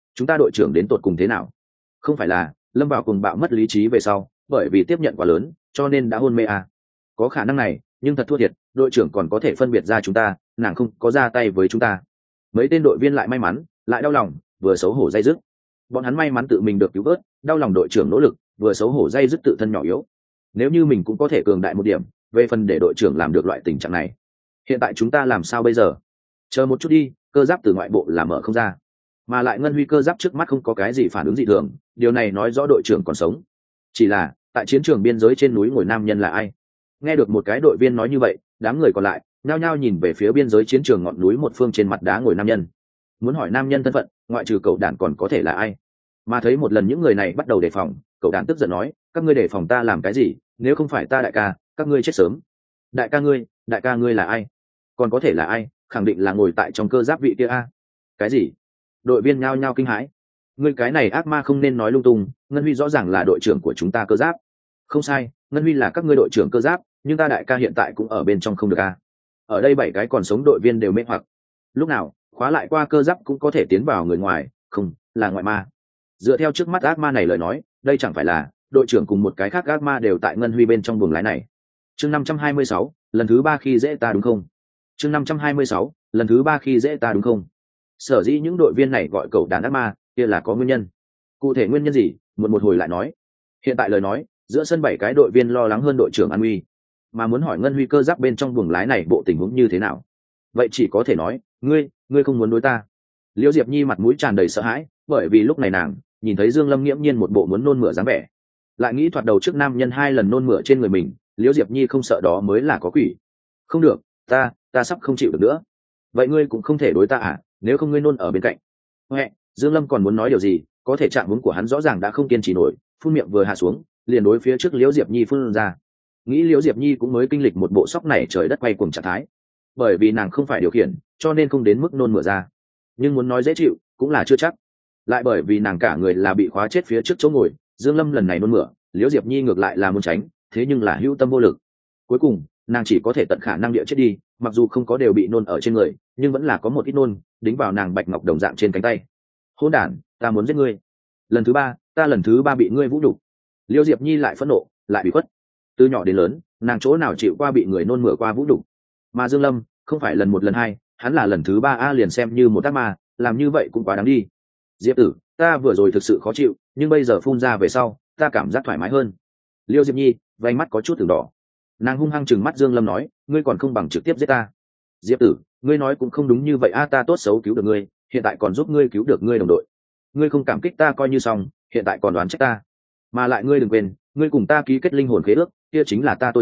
[SPEAKER 1] chúng ta đội trưởng đến tột cùng thế nào? Không phải là lâm vào cùng bạo mất lý trí về sau, bởi vì tiếp nhận quá lớn cho nên đã hôn mê à? Có khả năng này, nhưng thật thua thiệt, đội trưởng còn có thể phân biệt ra chúng ta, nàng không có ra tay với chúng ta. Mấy tên đội viên lại may mắn lại đau lòng, vừa xấu hổ day dứt. Bọn hắn may mắn tự mình được cứu vớt, đau lòng đội trưởng nỗ lực, vừa xấu hổ day dứt tự thân nhỏ yếu. Nếu như mình cũng có thể cường đại một điểm, về phần để đội trưởng làm được loại tình trạng này, hiện tại chúng ta làm sao bây giờ? Chờ một chút đi, cơ giáp từ ngoại bộ là mở không ra, mà lại ngân huy cơ giáp trước mắt không có cái gì phản ứng dị thường, điều này nói rõ đội trưởng còn sống. Chỉ là tại chiến trường biên giới trên núi ngồi nam nhân là ai? Nghe được một cái đội viên nói như vậy, đám người còn lại nhao nhao nhìn về phía biên giới chiến trường ngọn núi một phương trên mặt đá ngồi nam nhân, muốn hỏi nam nhân thân phận, ngoại trừ cậu đản còn có thể là ai? Mà thấy một lần những người này bắt đầu đề phòng, cậu đản tức giận nói, các ngươi đề phòng ta làm cái gì? Nếu không phải ta đại ca, các ngươi chết sớm. Đại ca ngươi là ai? Còn có thể là ai? Khẳng định là ngồi tại trong cơ giáp vị kia a. Cái gì? Đội viên nhao nhao kinh hãi. Ngươi cái này ác ma không nên nói lung tung, Ngân Huy rõ ràng là đội trưởng của chúng ta cơ giáp. Không sai, Ngân Huy là các ngươi đội trưởng cơ giáp, nhưng ta đại ca hiện tại cũng ở bên trong không được a. Ở đây 7 cái còn sống đội viên đều mê hoặc. Lúc nào khóa lại qua cơ giáp cũng có thể tiến vào người ngoài, không là ngoại ma. Dựa theo trước mắt ác ma này lời nói, đây chẳng phải là đội trưởng cùng một cái khác ác ma đều tại Ngân Huy bên trong buồng lái này. Chương 526, lần thứ 3 khi dễ ta đúng không? Chương 526, lần thứ 3 khi dễ ta đúng không? Sở dĩ những đội viên này gọi cậu đàn ác ma, kia là có nguyên nhân. Cụ thể nguyên nhân gì, một hồi lại nói. Hiện tại lời nói, giữa sân 7 cái đội viên lo lắng hơn đội trưởng An Huy, mà muốn hỏi Ngân Huy cơ giáp bên trong buồng lái này bộ tình huống như thế nào. Vậy chỉ có thể nói, ngươi không muốn đối ta. Liễu Diệp Nhi mặt mũi tràn đầy sợ hãi, bởi vì lúc này nàng nhìn thấy Dương Lâm nghiễm nhiên một bộ muốn nôn mửa dáng vẻ, lại nghĩ thoạt đầu trước nam nhân 2 lần nôn mửa trên người mình, Liễu Diệp Nhi không sợ đó mới là có quỷ. Không được, ta sắp không chịu được nữa. Vậy ngươi cũng không thể đối ta à, nếu không ngươi nôn ở bên cạnh. Huệ, Dương Lâm còn muốn nói điều gì, có thể trạng huống của hắn rõ ràng đã không kiên trì nổi, phun miệng vừa hạ xuống, liền đối phía trước Liễu Diệp Nhi phun ra. Nghĩ Liễu Diệp Nhi cũng mới kinh lịch một bộ sóc này trời đất quay cuồng trạng thái, bởi vì nàng không phải điều khiển, cho nên không đến mức nôn mửa ra, nhưng muốn nói dễ chịu cũng là chưa chắc. Lại bởi vì nàng cả người là bị khóa chết phía trước chỗ ngồi, Dương Lâm lần này nôn mửa, Liễu Diệp Nhi ngược lại là muốn tránh, thế nhưng là hữu tâm vô lực. Cuối cùng nàng chỉ có thể tận khả năng địa chết đi, mặc dù không có đều bị nôn ở trên người, nhưng vẫn là có một ít nôn đính vào nàng bạch ngọc đồng dạng trên cánh tay. Hỗn đản, ta muốn giết ngươi. Lần thứ ba bị ngươi vũ nhục. Liễu Diệp Nhi lại phẫn nộ, lại bị khuất. Từ nhỏ đến lớn, nàng chỗ nào chịu qua bị người nôn mửa qua vũ nhục. Mà Dương Lâm không phải lần 1 lần 2, hắn là lần thứ 3 a, liền xem như một ác ma, làm như vậy cũng quá đáng đi. Diệp tử, ta vừa rồi thực sự khó chịu, nhưng bây giờ phun ra về sau, ta cảm giác thoải mái hơn. Liễu Diệp Nhi vành mắt có chút từng đỏ, nàng hung hăng chừng mắt Dương Lâm nói, ngươi còn không bằng trực tiếp giết ta. Diệp tử, ngươi nói cũng không đúng như vậy a, ta tốt xấu cứu được ngươi, hiện tại còn giúp ngươi cứu được ngươi đồng đội, ngươi không cảm kích ta coi như xong, hiện tại còn đoán trách ta. Mà lại ngươi đừng quên, ngươi cùng ta ký kết linh hồn khế ước, kia chính là ta tôi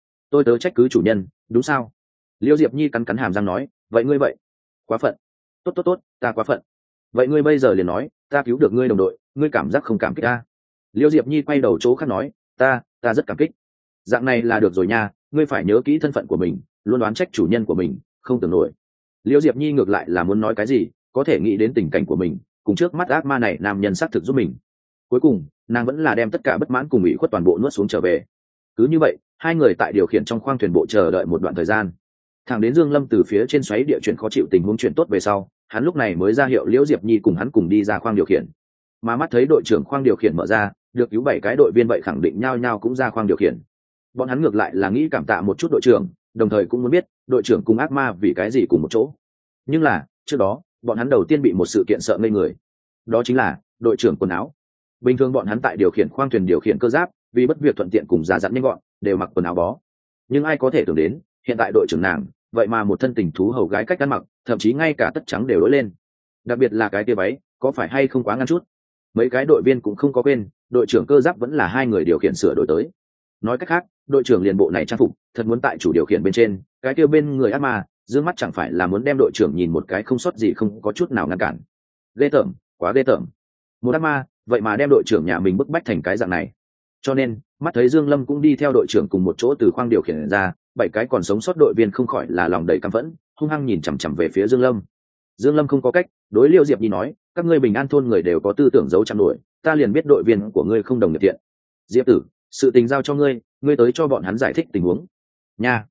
[SPEAKER 1] tớ trách cứ chủ nhân, đúng sao? Liễu Diệp Nhi cắn hàm răng nói, vậy ngươi vậy quá phận. Tốt, ta quá phận. Vậy ngươi bây giờ liền nói, ta cứu được ngươi đồng đội, ngươi cảm giác không cảm kích ta? Liễu Diệp Nhi quay đầu chỗ khác nói, ta rất cảm kích. Dạng này là được rồi nha, ngươi phải nhớ kỹ thân phận của mình, luôn đoán trách chủ nhân của mình, không tưởng nổi. Liễu Diệp Nhi ngược lại là muốn nói cái gì, có thể nghĩ đến tình cảnh của mình, cùng trước mắt ác ma này nam nhân xác thực giúp mình. Cuối cùng nàng vẫn là đem tất cả bất mãn cùng ủy khuất toàn bộ nuốt xuống trở về. Cứ như vậy, hai người tại điều khiển trong khoang thuyền bộ chờ đợi một đoạn thời gian, thẳng đến Dương Lâm từ phía trên xoáy địa chuyển khó chịu tình huống chuyển tốt về sau, hắn lúc này mới ra hiệu Liễu Diệp Nhi cùng hắn cùng đi ra khoang điều khiển. Mà mắt thấy đội trưởng khoang điều khiển mở ra, được cứu 7 cái đội viên vậy khẳng định nhao nhao cũng ra khoang điều khiển. Bọn hắn ngược lại là nghĩ cảm tạ một chút đội trưởng, đồng thời cũng muốn biết đội trưởng cùng ác ma vì cái gì cùng một chỗ. Nhưng là trước đó bọn hắn đầu tiên bị một sự kiện sợ ngây người, đó chính là đội trưởng quần áo. Bình thường bọn hắn tại điều khiển khoang thuyền điều khiển cơ giáp, vì bất việc thuận tiện cùng giả dặn nhanh gọn, đều mặc quần áo bó. Nhưng ai có thể tưởng đến, hiện tại đội trưởng nàng vậy mà một thân tình thú hầu gái cách ăn mặc, thậm chí ngay cả tất trắng đều đổi lên. Đặc biệt là cái tia váy, có phải hay không quá ngăn chút. Mấy cái đội viên cũng không có quên, đội trưởng cơ giáp vẫn là 2 người điều khiển sửa đổi tới. Nói cách khác, đội trưởng liền bộ này trang phục, thật muốn tại chủ điều khiển bên trên, cái kia bên người ác ma, dương mắt chẳng phải là muốn đem đội trưởng nhìn một cái không sót gì, không có chút nào ngăn cản. Ghê tởm, quá ghê tởm. Một ác ma, vậy mà đem đội trưởng nhà mình bức bách thành cái dạng này. Cho nên, mắt thấy Dương Lâm cũng đi theo đội trưởng cùng một chỗ từ khoang điều khiển ra, 7 cái còn sống sót đội viên không khỏi là lòng đầy căm phẫn, hung hăng nhìn chằm chằm về phía Dương Lâm. Dương Lâm không có cách, đối Liễu Diệp Nhi nói, các ngươi bình an thôn người đều có tư tưởng giấu chăm đuổi, ta liền biết đội viên của ngươi không đồng nghiệp thiện. Diệp tử, sự tình giao cho ngươi tới cho bọn hắn giải thích tình huống. Nha.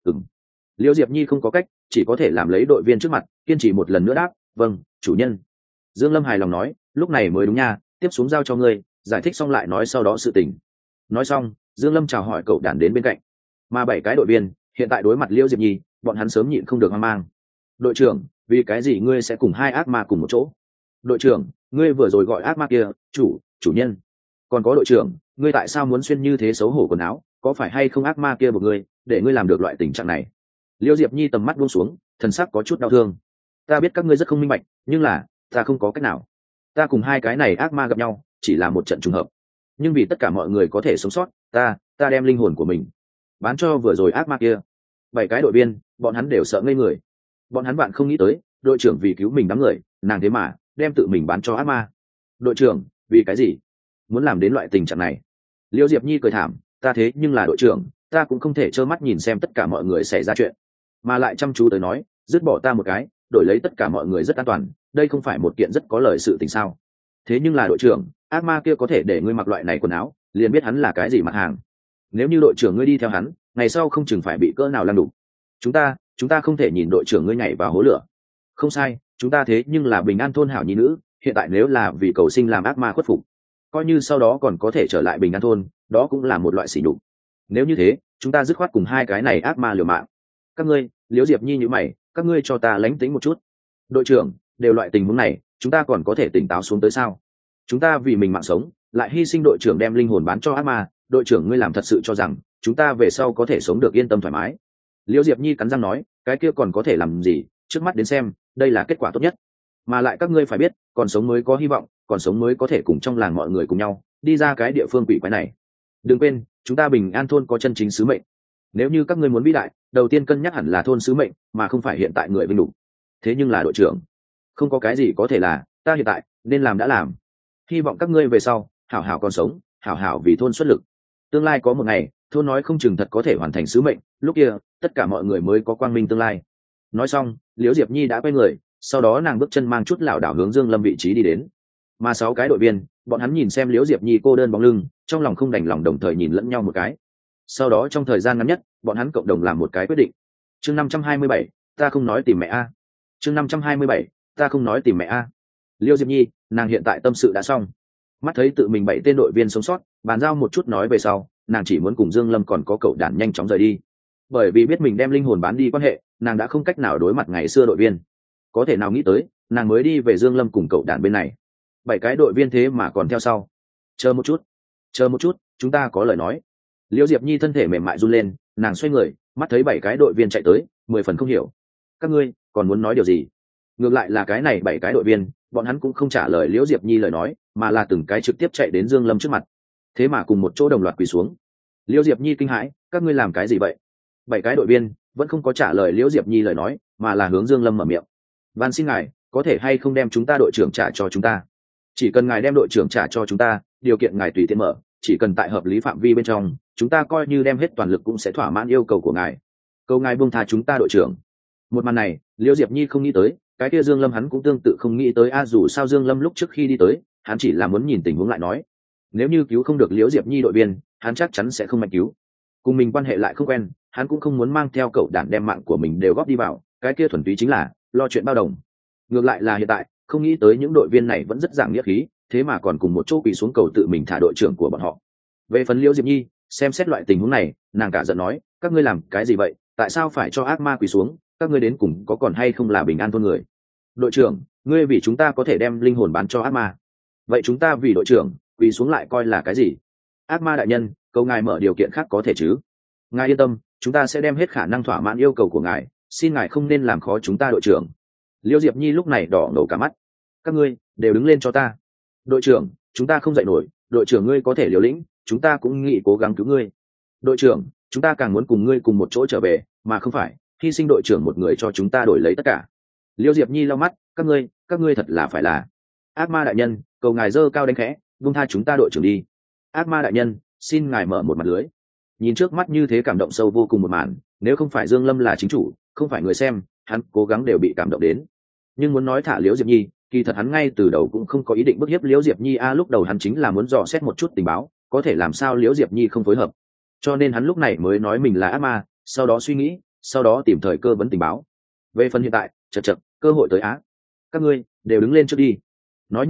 [SPEAKER 1] Liễu Diệp Nhi không có cách, chỉ có thể làm lấy đội viên trước mặt, kiên trì một lần nữa đáp, vâng, chủ nhân. Dương Lâm hài lòng nói, lúc này mới đúng nha, tiếp xuống giao cho ngươi, giải thích xong lại nói sau đó sự tình. Nói xong, Dương Lâm chào hỏi cậu đàn đến bên cạnh. Mà 7 cái đội viên hiện tại đối mặt Liễu Diệp Nhi, bọn hắn sớm nhịn không được hoang mang. Đội trưởng, vì cái gì ngươi sẽ cùng hai ác ma cùng một chỗ? Đội trưởng, ngươi vừa rồi gọi ác ma kia chủ nhân. Còn có đội trưởng, ngươi tại sao muốn xuyên như thế xấu hổ quần áo, có phải hay không ác ma kia buộc ngươi để ngươi làm được loại tình trạng này? Liễu Diệp Nhi tầm mắt buông xuống, thần sắc có chút đau thương. Ta biết các ngươi rất không minh bạch, nhưng là ta không có cách nào. Ta cùng hai cái này ác ma gặp nhau chỉ là một trận trùng hợp, nhưng vì tất cả mọi người có thể sống sót, ta đem linh hồn của mình bán cho vừa rồi ác ma kia. 7 cái đội viên, bọn hắn đều sợ ngây người. Bọn hắn bạn không nghĩ tới, đội trưởng vì cứu mình đám người, nàng thế mà đem tự mình bán cho ác ma. Đội trưởng, vì cái gì muốn làm đến loại tình trạng này? Liễu Diệp Nhi cười thảm, ta thế nhưng là đội trưởng, ta cũng không thể trơ mắt nhìn xem tất cả mọi người xảy ra chuyện, mà lại chăm chú tới nói, dứt bỏ ta một cái, đổi lấy tất cả mọi người rất an toàn, đây không phải một kiện rất có lợi sự tình sao? Thế nhưng là đội trưởng, ác ma kia có thể để ngươi mặc loại này quần áo, liền biết hắn là cái gì mặt hàng. Nếu như đội trưởng ngươi đi theo hắn, ngày sau không chừng phải bị cỡ nào lăng đục. Chúng ta không thể nhìn đội trưởng ngươi nhảy vào hố lửa. Không sai, chúng ta thế nhưng là bình an thôn hảo nhi nữ, hiện tại nếu là vì cầu sinh làm ác ma khuất phục, coi như sau đó còn có thể trở lại bình an thôn, đó cũng là một loại sỉ nhục. Nếu như thế, chúng ta dứt khoát cùng hai cái này ác ma liều mạng. Các ngươi, Liễu Diệp Nhi như mày, các ngươi cho ta lánh tính một chút. Đội trưởng, đều loại tình huống này, chúng ta còn có thể tỉnh táo xuống tới sao? Chúng ta vì mình mạng sống, lại hy sinh đội trưởng đem linh hồn bán cho ác ma, đội trưởng ngươi làm thật sự cho rằng chúng ta về sau có thể sống được yên tâm thoải mái? Liễu Diệp Nhi cắn răng nói, cái kia còn có thể làm gì, trước mắt đến xem, đây là kết quả tốt nhất. Mà lại các ngươi phải biết, còn sống mới có hy vọng, còn sống mới có thể cùng trong làng mọi người cùng nhau đi ra cái địa phương quỷ quái này. Đừng quên, chúng ta bình an thôn có chân chính sứ mệnh. Nếu như các ngươi muốn vĩ đại, đầu tiên cân nhắc hẳn là thôn sứ mệnh, mà không phải hiện tại người vinh đủ. Thế nhưng là đội trưởng, không có cái gì có thể là, ta hiện tại nên làm đã làm. Hy vọng các ngươi về sau hảo hảo còn sống, hảo hảo vì thôn xuất lực. Tương lai có một ngày, thôn nói không chừng thật có thể hoàn thành sứ mệnh, lúc kia tất cả mọi người mới có quang minh tương lai. Nói xong, Liễu Diệp Nhi đã quay người, sau đó nàng bước chân mang chút lảo đảo hướng Dương Lâm vị trí đi đến. Mà 6 cái đội viên, bọn hắn nhìn xem Liễu Diệp Nhi cô đơn bóng lưng, trong lòng không đành lòng, đồng thời nhìn lẫn nhau một cái. Sau đó trong thời gian ngắn nhất, bọn hắn cộng đồng làm một cái quyết định. Chương 527, ta không nói tìm mẹ a. Chương 527, ta không nói tìm mẹ a. Liễu Diệp Nhi, nàng hiện tại tâm sự đã xong. Mắt thấy tự mình 7 tên đội viên sống sót, bàn giao một chút nói về sau, nàng chỉ muốn cùng Dương Lâm còn có cậu đàn nhanh chóng rời đi. Bởi vì biết mình đem linh hồn bán đi quan hệ, nàng đã không cách nào đối mặt ngày xưa đội viên. Có thể nào nghĩ tới, nàng mới đi về Dương Lâm cùng cậu đàn bên này. 7 cái đội viên thế mà còn theo sau. Chờ một chút, chúng ta có lời nói. Liễu Diệp Nhi thân thể mềm mại run lên, nàng xoay người, mắt thấy 7 cái đội viên chạy tới, 10 phần không hiểu. Các ngươi còn muốn nói điều gì? Ngược lại là cái này 7 cái đội viên, bọn hắn cũng không trả lời Liễu Diệp Nhi lời nói, mà là từng cái trực tiếp chạy đến Dương Lâm trước mặt. Thế mà cùng một chỗ đồng loạt quỳ xuống. Liễu Diệp Nhi kinh hãi, các ngươi làm cái gì vậy? 7 cái đội viên vẫn không có trả lời Liễu Diệp Nhi lời nói, mà là hướng Dương Lâm mở miệng. Van xin ngài, có thể hay không đem chúng ta đội trưởng trả cho chúng ta? Chỉ cần ngài đem đội trưởng trả cho chúng ta, điều kiện ngài tùy tiện mở, chỉ cần tại hợp lý phạm vi bên trong, chúng ta coi như đem hết toàn lực cũng sẽ thỏa mãn yêu cầu của ngài. Cầu ngài buông tha chúng ta đội trưởng. Một màn này, Liễu Diệp Nhi không nghĩ tới, cái kia Dương Lâm hắn cũng tương tự không nghĩ tới a, dù sao Dương Lâm lúc trước khi đi tới, hắn chỉ là muốn nhìn tình huống lại nói. Nếu như cứu không được Liễu Diệp Nhi đội viên, hắn chắc chắn sẽ không mạnh cứu. Cùng mình quan hệ lại không quen, hắn cũng không muốn mang theo cậu đàn đem mạng của mình đều góp đi vào, cái kia thuần túy chính là lo chuyện bao đồng. Ngược lại là hiện tại, không nghĩ tới những đội viên này vẫn rất giảng nghĩa khí, thế mà còn cùng một chỗ quỳ xuống cầu tự mình thả đội trưởng của bọn họ. Về phần Liễu Diệp Nhi, xem xét loại tình huống này, nàng cả giận nói, các ngươi làm cái gì vậy, tại sao phải cho ác ma quỳ xuống, các ngươi đến cùng có còn hay không là bình an thôn người? Đội trưởng, ngươi vì chúng ta có thể đem linh hồn bán cho ác ma, vậy chúng ta vì đội trưởng quỳ xuống lại coi là cái gì? Ác ma đại nhân, cầu ngài mở điều kiện khác có thể chứ? Ngài yên tâm, chúng ta sẽ đem hết khả năng thỏa mãn yêu cầu của ngài, xin ngài không nên làm khó chúng ta đội trưởng. Liễu Diệp Nhi lúc này đỏ ngầu cả mắt. Các ngươi đều đứng lên cho ta. Đội trưởng, chúng ta không dậy nổi, đội trưởng ngươi có thể liều lĩnh, chúng ta cũng nghĩ cố gắng cứu ngươi. Đội trưởng, chúng ta càng muốn cùng ngươi cùng một chỗ trở về, mà không phải hy sinh đội trưởng một người cho chúng ta đổi lấy tất cả. Liễu Diệp Nhi lau mắt, các ngươi thật là phải là. Ác ma đại nhân, cầu ngài giơ cao đánh khẽ, buông tha chúng ta đội trưởng đi. Ác ma đại nhân, xin ngài mở một mặt lưới. Nhìn trước mắt như thế cảm động sâu vô cùng một màn, nếu không phải Dương Lâm là chính chủ, không phải người xem, hắn cố gắng đều bị cảm động đến. Nhưng muốn nói thả Liễu Diệp Nhi, kỳ thật hắn ngay từ đầu cũng không có ý định bức hiếp Liễu Diệp Nhi a, lúc đầu hắn chính là muốn dò xét một chút tình báo, có thể làm sao Liễu Diệp Nhi không phối hợp. Cho nên hắn lúc này mới nói mình là ác ma, sau đó suy nghĩ, sau đó tìm thời cơ vấn tình báo. Về phần hiện tại, chậc, cơ hội tới á. Các ngươi đều đứng lên trước đi. Nói như vậy,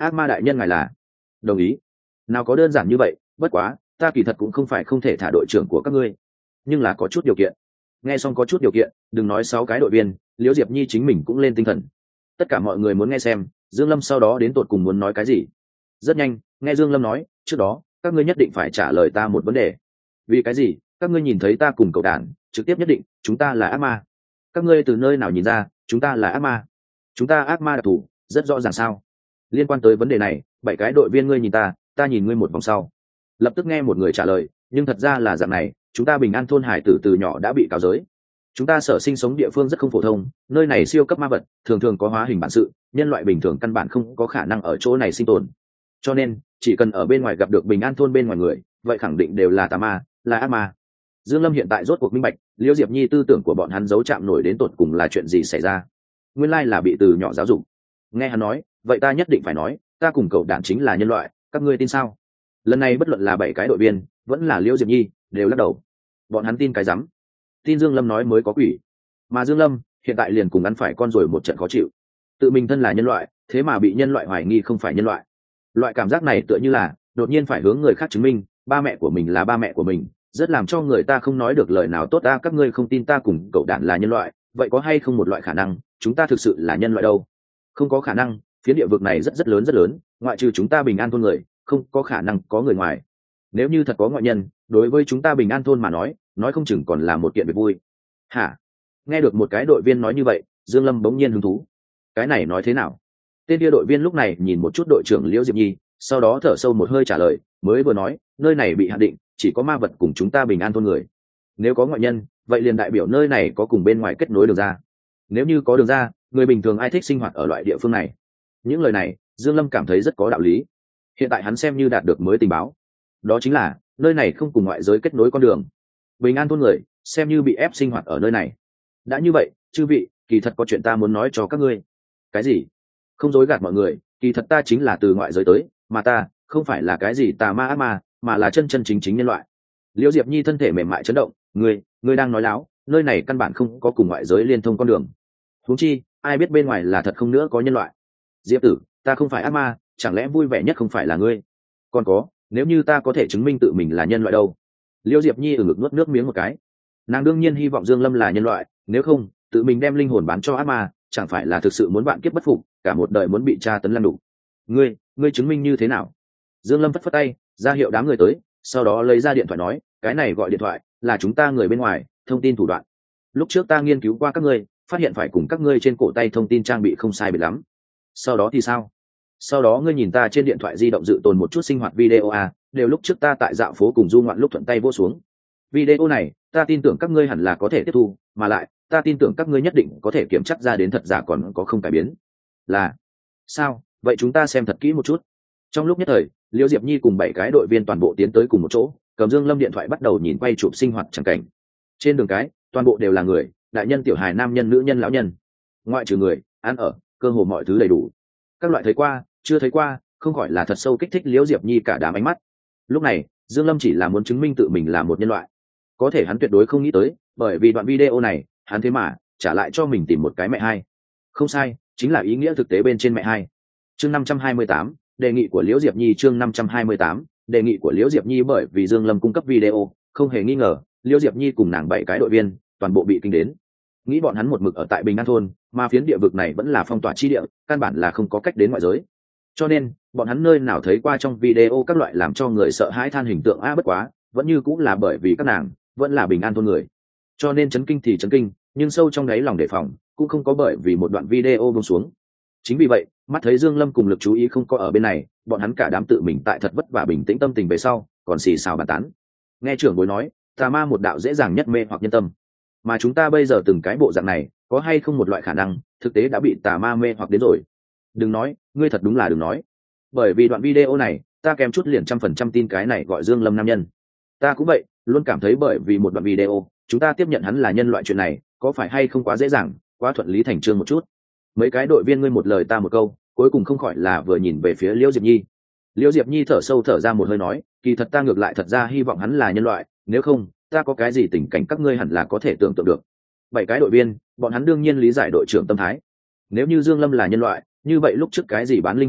[SPEAKER 1] ác ma đại nhân ngài là đồng ý. Nào có đơn giản như vậy, bất quá ta kỳ thật cũng không phải không thể thả đội trưởng của các ngươi, nhưng là có chút điều kiện. Nghe xong có chút điều kiện, đừng nói 6 cái đội viên, Liễu Diệp Nhi chính mình cũng lên tinh thần. Tất cả mọi người muốn nghe xem Dương Lâm sau đó đến tột cùng muốn nói cái gì. Rất nhanh, nghe Dương Lâm nói, trước đó các ngươi nhất định phải trả lời ta một vấn đề. Vì cái gì các ngươi nhìn thấy ta cùng cậu đàn trực tiếp nhất định chúng ta là ác ma? Các ngươi từ nơi nào nhìn ra chúng ta là ác ma? Chúng ta ác ma đặc thù rất rõ ràng sao? Liên quan tới vấn đề này, 7 cái đội viên ngươi nhìn ta nhìn ngươi một vòng sau. Lập tức nghe một người trả lời, nhưng thật ra là dạng này, chúng ta Bình An thôn hải tử từ nhỏ đã bị cáo giới. Chúng ta sở sinh sống địa phương rất không phổ thông, nơi này siêu cấp ma vật thường thường có hóa hình bản sự, nhân loại bình thường căn bản không có khả năng ở chỗ này sinh tồn. Cho nên chỉ cần ở bên ngoài gặp được Bình An thôn bên ngoài người, vậy khẳng định đều là tà ma, là ác ma. Dương Lâm hiện tại rốt cuộc minh bạch, Liễu Diệp Nhi tư tưởng của bọn hắn giấu chạm nổi đến tột cùng là chuyện gì xảy ra. Nguyên lai là bị từ nhỏ giáo dục. Nghe hắn nói, vậy ta nhất định phải nói, ta cùng cậu đản chính là nhân loại, các ngươi tin sao? Lần này bất luận là 7 cái đội viên, vẫn là Liễu Diệp Nhi, đều lắc đầu. Bọn hắn tin cái rắm. Tin Dương Lâm nói mới có quỷ. Mà Dương Lâm hiện tại liền cùng ăn phải con rồi một trận khó chịu. Tự mình thân là nhân loại, thế mà bị nhân loại hoài nghi không phải nhân loại. Loại cảm giác này tựa như là đột nhiên phải hướng người khác chứng minh ba mẹ của mình là ba mẹ của mình, rất làm cho người ta không nói được lời nào tốt. Ta các ngươi không tin ta cùng cậu đản là nhân loại, vậy có hay không một loại khả năng chúng ta thực sự là nhân loại đâu? Không có khả năng, phía địa vực này rất lớn, ngoại trừ chúng ta Bình An thôn người, không có khả năng có người ngoài. Nếu như thật có ngoại nhân, đối với chúng ta Bình An thôn mà nói không chừng còn là một kiện việc vui. Hả? Nghe được một cái đội viên nói như vậy, Dương Lâm bỗng nhiên hứng thú. Cái này nói thế nào? Tên kia đội viên lúc này nhìn một chút đội trưởng Liễu Diệp Nhi, sau đó thở sâu một hơi trả lời, mới vừa nói, nơi này bị hạn định chỉ có ma vật cùng chúng ta Bình An thôn người. Nếu có ngoại nhân, vậy liền đại biểu nơi này có cùng bên ngoài kết nối đường ra. Nếu như có đường ra, người bình thường ai thích sinh hoạt ở loại địa phương này? Những lời này, Dương Lâm cảm thấy rất có đạo lý. Hiện tại hắn xem như đạt được mới tình báo. Đó chính là, nơi này không cùng ngoại giới kết nối con đường. Bình An thôn người, xem như bị ép sinh hoạt ở nơi này. Đã như vậy, chư vị, kỳ thật có chuyện ta muốn nói cho các ngươi. Cái gì? Không dối gạt mọi người, kỳ thật ta chính là từ ngoại giới tới, mà ta không phải là cái gì tà ma ác ma, mà là chân chân chính nhân loại. Liễu Diệp Nhi thân thể mềm mại chấn động, ngươi đang nói láo, nơi này căn bản không có cùng ngoại giới liên thông con đường. Huống chi, ai biết bên ngoài là thật không nữa có nhân loại. Diệp tử, ta không phải ác ma, chẳng lẽ vui vẻ nhất không phải là ngươi? Còn có, nếu như ta có thể chứng minh tự mình là nhân loại đâu? Liễu Diệp Nhi ở ngực nuốt nước miếng một cái. Nàng đương nhiên hy vọng Dương Lâm là nhân loại, nếu không, tự mình đem linh hồn bán cho ác ma, chẳng phải là thực sự muốn bạn kiếp bất phục, cả một đời muốn bị tra tấn lăn đủ. Ngươi chứng minh như thế nào? Dương Lâm phất phất tay, ra hiệu đám người tới, sau đó lấy ra điện thoại nói, cái này gọi điện thoại, là chúng ta người bên ngoài, thông tin thủ đoạn. Lúc trước ta nghiên cứu qua các ngươi, phát hiện phải cùng các ngươi trên cổ tay thông tin trang bị không sai biệt lắm. Sau đó thì sao? Sau đó ngươi nhìn ta trên điện thoại di động dự tồn một chút sinh hoạt video đều lúc trước ta tại dạo phố cùng du ngoạn lúc thuận tay vô xuống. Video này, ta tin tưởng các ngươi hẳn là có thể tiếp thu, mà lại, ta tin tưởng các ngươi nhất định có thể kiểm chắc ra đến thật giả còn có không cải biến. Là sao? Vậy chúng ta xem thật kỹ một chút. Trong lúc nhất thời, Liễu Diệp Nhi cùng 7 cái đội viên toàn bộ tiến tới cùng một chỗ, cầm Dương Lâm điện thoại bắt đầu nhìn quay chụp sinh hoạt chẳng cảnh. Trên đường cái, toàn bộ đều là người, đại nhân tiểu hài, nam nhân nữ nhân lão nhân. Ngoại trừ người, ăn ở, cơ hồ mọi thứ đầy đủ. Các loại thấy qua, chưa thấy qua, không khỏi là thật sâu kích thích Liễu Diệp Nhi cả đám ánh mắt. Lúc này, Dương Lâm chỉ là muốn chứng minh tự mình là một nhân loại. Có thể hắn tuyệt đối không nghĩ tới, bởi vì đoạn video này, hắn thế mà trả lại cho mình tìm một cái mẹ hai. Không sai, chính là ý nghĩa thực tế bên trên mẹ hai. Chương 528, đề nghị của Liễu Diệp Nhi. Chương 528, đề nghị của Liễu Diệp Nhi. Bởi vì Dương Lâm cung cấp video, không hề nghi ngờ, Liễu Diệp Nhi cùng nàng 7 cái đội viên toàn bộ bị kinh đến. Nghĩ bọn hắn một mực ở tại Bình An thôn, mà phiến địa vực này vẫn là phong tỏa chi địa, căn bản là không có cách đến ngoại giới. Cho nên, bọn hắn nơi nào thấy qua trong video các loại làm cho người sợ hãi than hình tượng bất quá, vẫn như cũng là bởi vì các nàng vẫn là Bình An thôn người. Cho nên chấn kinh thì chấn kinh, nhưng sâu trong đáy lòng đề phòng cũng không có bởi vì một đoạn video buông xuống. Chính vì vậy, mắt thấy Dương Lâm cùng lực chú ý không có ở bên này, bọn hắn cả đám tự mình tại thật vất vả bình tĩnh tâm tình về sau, còn xì xào bàn tán. Nghe trưởng bối nói, tà ma một đạo dễ dàng nhất mê hoặc nhân tâm, mà chúng ta bây giờ từng cái bộ dạng này, có hay không một loại khả năng thực tế đã bị tà ma mê hoặc đến rồi? Đừng nói, ngươi thật đúng là đừng nói. Bởi vì đoạn video này, ta kèm chút liền 100% tin cái này gọi Dương Lâm nam nhân. Ta cũng vậy, luôn cảm thấy bởi vì một đoạn video, chúng ta tiếp nhận hắn là nhân loại chuyện này, có phải hay không quá dễ dàng, quá thuận lý thành chương một chút. Mấy cái đội viên ngươi một lời ta một câu, cuối cùng không khỏi là vừa nhìn về phía Liễu Diệp Nhi. Liễu Diệp Nhi thở sâu thở ra một hơi nói, kỳ thật ta ngược lại thật ra hy vọng hắn là nhân loại, nếu không, ta có cái gì tình cảnh các ngươi hẳn là có thể tưởng tượng được. 7 cái đội viên, bọn hắn đương nhiên lý giải đội trưởng tâm thái. Nếu như Dương Lâm là nhân loại, như vậy lúc trước cái gì bán linh hồn,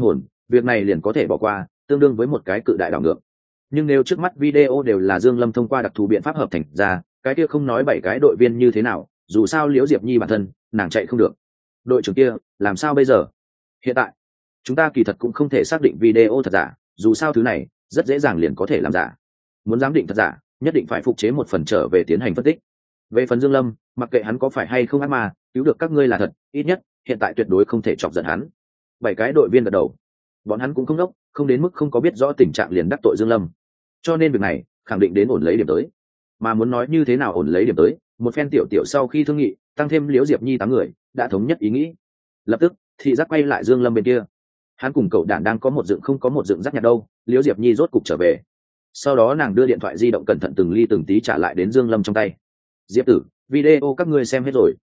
[SPEAKER 1] việc này liền có thể bỏ qua, tương đương với một cái cự đại đảo ngược. Nhưng nếu trước mắt video đều là Dương Lâm thông qua đặc thù biện pháp hợp thành ra, cái kia không nói 7 cái đội viên như thế nào, dù sao Liễu Diệp Nhi bản thân nàng chạy không được. Đội trưởng kia làm sao bây giờ? Hiện tại chúng ta kỳ thật cũng không thể xác định video thật giả, dù sao thứ này rất dễ dàng liền có thể làm giả. Muốn giám định thật giả, nhất định phải phục chế một phần trở về tiến hành phân tích. Về phần Dương Lâm, mặc kệ hắn có phải hay không ác ma, cứu được các ngươi là thật, ít nhất hiện tại tuyệt đối không thể chọc giận hắn. 7 cái đội viên gật đầu. Bọn hắn cũng không đốc, không đến mức không có biết rõ tình trạng liền đắc tội Dương Lâm. Cho nên việc này khẳng định đến ổn lấy điểm tới. Mà muốn nói như thế nào ổn lấy điểm tới, một phen tiểu tiểu sau khi thương nghị, tăng thêm Liễu Diệp Nhi 8 người, đã thống nhất ý nghĩ. Lập tức, thị giác quay lại Dương Lâm bên kia. Hắn cùng cậu đản đang có một dựng không có một dựng rắc nhặt đâu, Liễu Diệp Nhi rốt cục trở về. Sau đó nàng đưa điện thoại di động cẩn thận từng ly từng tí trả lại đến Dương Lâm trong tay. Diệp tử, video các ngươi xem hết rồi?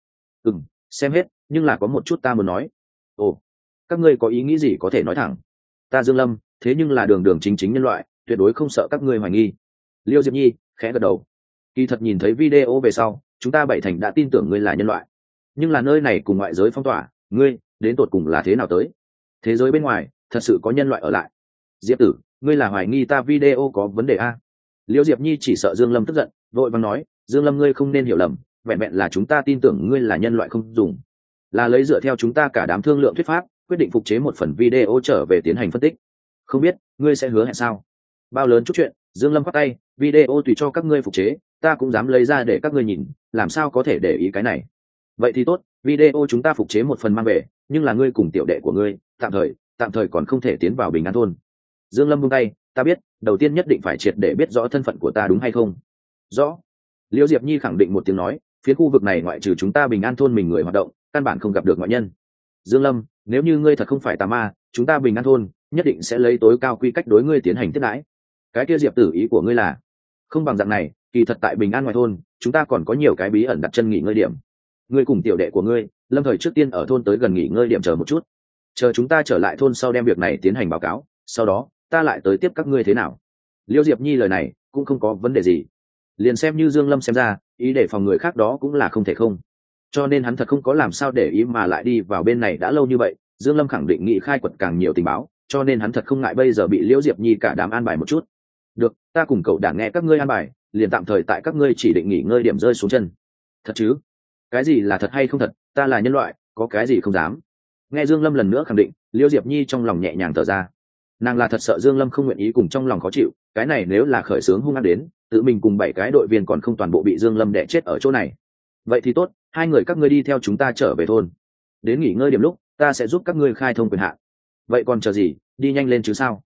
[SPEAKER 1] Xem hết, nhưng là có một chút ta muốn nói. Ồ, các ngươi có ý nghĩ gì có thể nói thẳng. Ta Dương Lâm, thế nhưng là đường đường chính chính nhân loại, tuyệt đối không sợ các ngươi hoài nghi. Liêu Diệp Nhi khẽ gật đầu. Kỳ thật nhìn thấy video về sau, chúng ta 7 thành đã tin tưởng ngươi là nhân loại. Nhưng là nơi này cùng ngoại giới phong tỏa, ngươi đến tột cùng là thế nào tới? Thế giới bên ngoài thật sự có nhân loại ở lại? Diệp tử, ngươi là hoài nghi ta video có vấn đề a? Liêu Diệp Nhi chỉ sợ Dương Lâm tức giận, vội vàng nói, Dương Lâm ngươi không nên hiểu lầm, vẹn vẹn là chúng ta tin tưởng ngươi là nhân loại không dùng, là lấy dựa theo chúng ta cả đám thương lượng thuyết pháp, quyết định phục chế một phần video trở về tiến hành phân tích. Không biết ngươi sẽ hứa hẹn sao? Bao lớn chút chuyện, Dương Lâm khoát tay, video tùy cho các ngươi phục chế, ta cũng dám lấy ra để các ngươi nhìn, làm sao có thể để ý cái này. Vậy thì tốt, video chúng ta phục chế một phần mang về, nhưng là ngươi cùng tiểu đệ của ngươi, tạm thời còn không thể tiến vào Bình An thôn. Dương Lâm buông tay, ta biết, đầu tiên nhất định phải triệt để biết rõ thân phận của ta đúng hay không? Rõ. Liễu Diệp Nhi khẳng định một tiếng nói, phía khu vực này ngoại trừ chúng ta Bình An thôn mình người hoạt động, căn bản không gặp được ngoại nhân. Dương Lâm, nếu như ngươi thật không phải tà ma, chúng ta Bình An thôn nhất định sẽ lấy tối cao quy cách đối ngươi tiến hành tiếp đãi. Cái kia Diệp tử ý của ngươi là? Không bằng dạng này, kỳ thật tại Bình An ngoài thôn, chúng ta còn có nhiều cái bí ẩn đặt chân nghỉ ngơi điểm. Ngươi cùng tiểu đệ của ngươi, Lâm thời trước tiên ở thôn tới gần nghỉ ngơi điểm chờ một chút. Chờ chúng ta trở lại thôn sau đem việc này tiến hành báo cáo, sau đó ta lại tới tiếp các ngươi thế nào? Liêu Diệp Nhi lời này cũng không có vấn đề gì. Liền xem như Dương Lâm xem ra, ý để phòng người khác đó cũng là không thể không. Cho nên hắn thật không có làm sao để ý mà lại đi vào bên này đã lâu như vậy. Dương Lâm khẳng định nghị khai quật càng nhiều tình báo, cho nên hắn thật không ngại bây giờ bị Liễu Diệp Nhi cả đám an bài một chút. Được, ta cùng cậu đảng nghe các ngươi an bài, liền tạm thời tại các ngươi chỉ định nghỉ ngơi điểm rơi xuống chân. Thật chứ? Cái gì là thật hay không thật, ta là nhân loại, có cái gì không dám. Nghe Dương Lâm lần nữa khẳng định, Liễu Diệp Nhi trong lòng nhẹ nhàng thở ra. Nàng là thật sợ Dương Lâm không nguyện ý cùng trong lòng khó chịu, cái này nếu là khởi sướng hung ác đến, tự mình cùng 7 cái đội viên còn không toàn bộ bị Dương Lâm đè chết ở chỗ này. Vậy thì tốt, 2 người các ngươi đi theo chúng ta trở về thôn. Đến nghỉ ngơi điểm lúc, ta sẽ giúp các ngươi khai thông quyền hạn. Vậy còn chờ gì, đi nhanh lên chứ sao?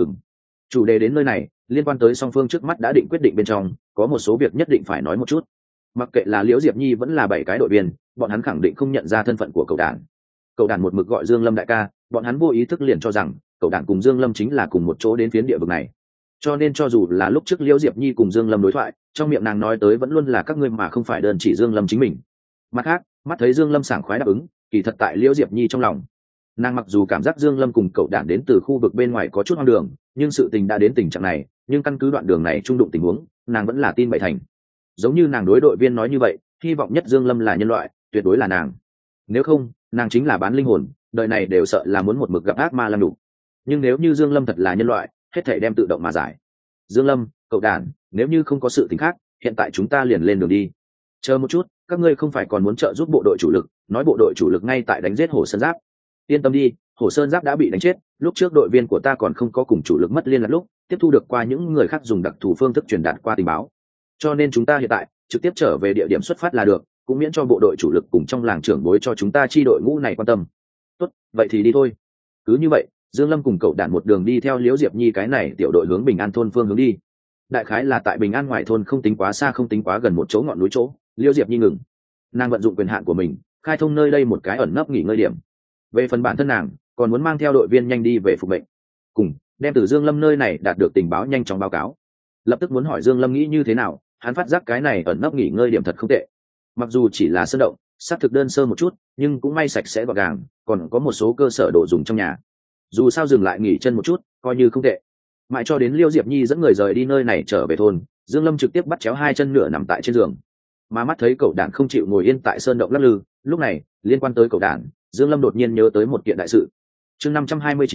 [SPEAKER 1] Chủ đề đến nơi này, liên quan tới song phương trước mắt đã định quyết định bên trong, có một số việc nhất định phải nói một chút. Mặc kệ là Liễu Diệp Nhi vẫn là 7 cái đội viên, bọn hắn khẳng định không nhận ra thân phận của cậu đàn. Cậu đàn một mực gọi Dương Lâm đại ca, bọn hắn vô ý thức liền cho rằng cậu đàn cùng Dương Lâm chính là cùng một chỗ đến phiến địa vực này. Cho nên cho dù là lúc trước Liễu Diệp Nhi cùng Dương Lâm đối thoại, trong miệng nàng nói tới vẫn luôn là các ngươi mà không phải đơn chỉ Dương Lâm chính mình. Mặt khác, mắt thấy Dương Lâm sảng khoái đáp ứng, kỳ thật tại Liễu Diệp Nhi trong lòng, nàng mặc dù cảm giác Dương Lâm cùng cậu đản đến từ khu vực bên ngoài có chút hoang đường, nhưng sự tình đã đến tình trạng này, nhưng căn cứ đoạn đường này trung đụng tình huống, nàng vẫn là tin 7 thành. Giống như nàng đối đội viên nói như vậy, hy vọng nhất Dương Lâm là nhân loại, tuyệt đối là nàng. Nếu không, nàng chính là bán linh hồn, đời này đều sợ là muốn một mực gặp ác ma làm đủ. Nhưng nếu như Dương Lâm thật là nhân loại, hết thảy đem tự động mà giải. Dương Lâm, cậu đản, nếu như không có sự tình khác, hiện tại chúng ta liền lên đường đi. Chờ một chút, các ngươi không phải còn muốn trợ giúp bộ đội chủ lực, nói bộ đội chủ lực ngay tại đánh giết Hổ Sơn Giáp. Yên tâm đi, Hổ Sơn Giáp đã bị đánh chết, lúc trước đội viên của ta còn không có cùng chủ lực mất liên lạc lúc, tiếp thu được qua những người khác dùng đặc thù phương thức truyền đạt qua tình báo. Cho nên chúng ta hiện tại trực tiếp trở về địa điểm xuất phát là được, cũng miễn cho bộ đội chủ lực cùng trong làng trưởng bối cho chúng ta chi đội ngũ này quan tâm. Tốt, vậy thì đi thôi. Cứ như vậy, Dương Lâm cùng cậu đản một đường đi theo Liễu Diệp Nhi cái này tiểu đội hướng Bình An thôn phương hướng đi. Đại khái là tại Bình An ngoài thôn không tính quá xa không tính quá gần một chỗ ngọn núi chỗ, Liễu Diệp Nhi ngừng. Nàng vận dụng quyền hạn của mình, khai thông nơi đây một cái ẩn nấp nghỉ ngơi điểm. Về phần bản thân nàng, còn muốn mang theo đội viên nhanh đi về phục mệnh, cùng đem từ Dương Lâm nơi này đạt được tình báo nhanh chóng báo cáo. Lập tức muốn hỏi Dương Lâm nghĩ như thế nào, hắn phát giác cái này ẩn nấp nghỉ ngơi điểm thật không tệ. Mặc dù chỉ là sơn động, xác thực đơn sơ một chút, nhưng cũng may sạch sẽ gọn gàng, còn có một số cơ sở đồ dùng trong nhà. Dù sao dừng lại nghỉ chân một chút, coi như không tệ. Mãi cho đến Liêu Diệp Nhi dẫn người rời đi nơi này trở về thôn, Dương Lâm trực tiếp bắt chéo 2 chân nửa nằm tại trên giường. Mà mắt thấy cậu đản không chịu ngồi yên tại sơn động lắc lư, lúc này, liên quan tới cậu đản, Dương Lâm đột nhiên nhớ tới một kiện đại sự. Chương 529,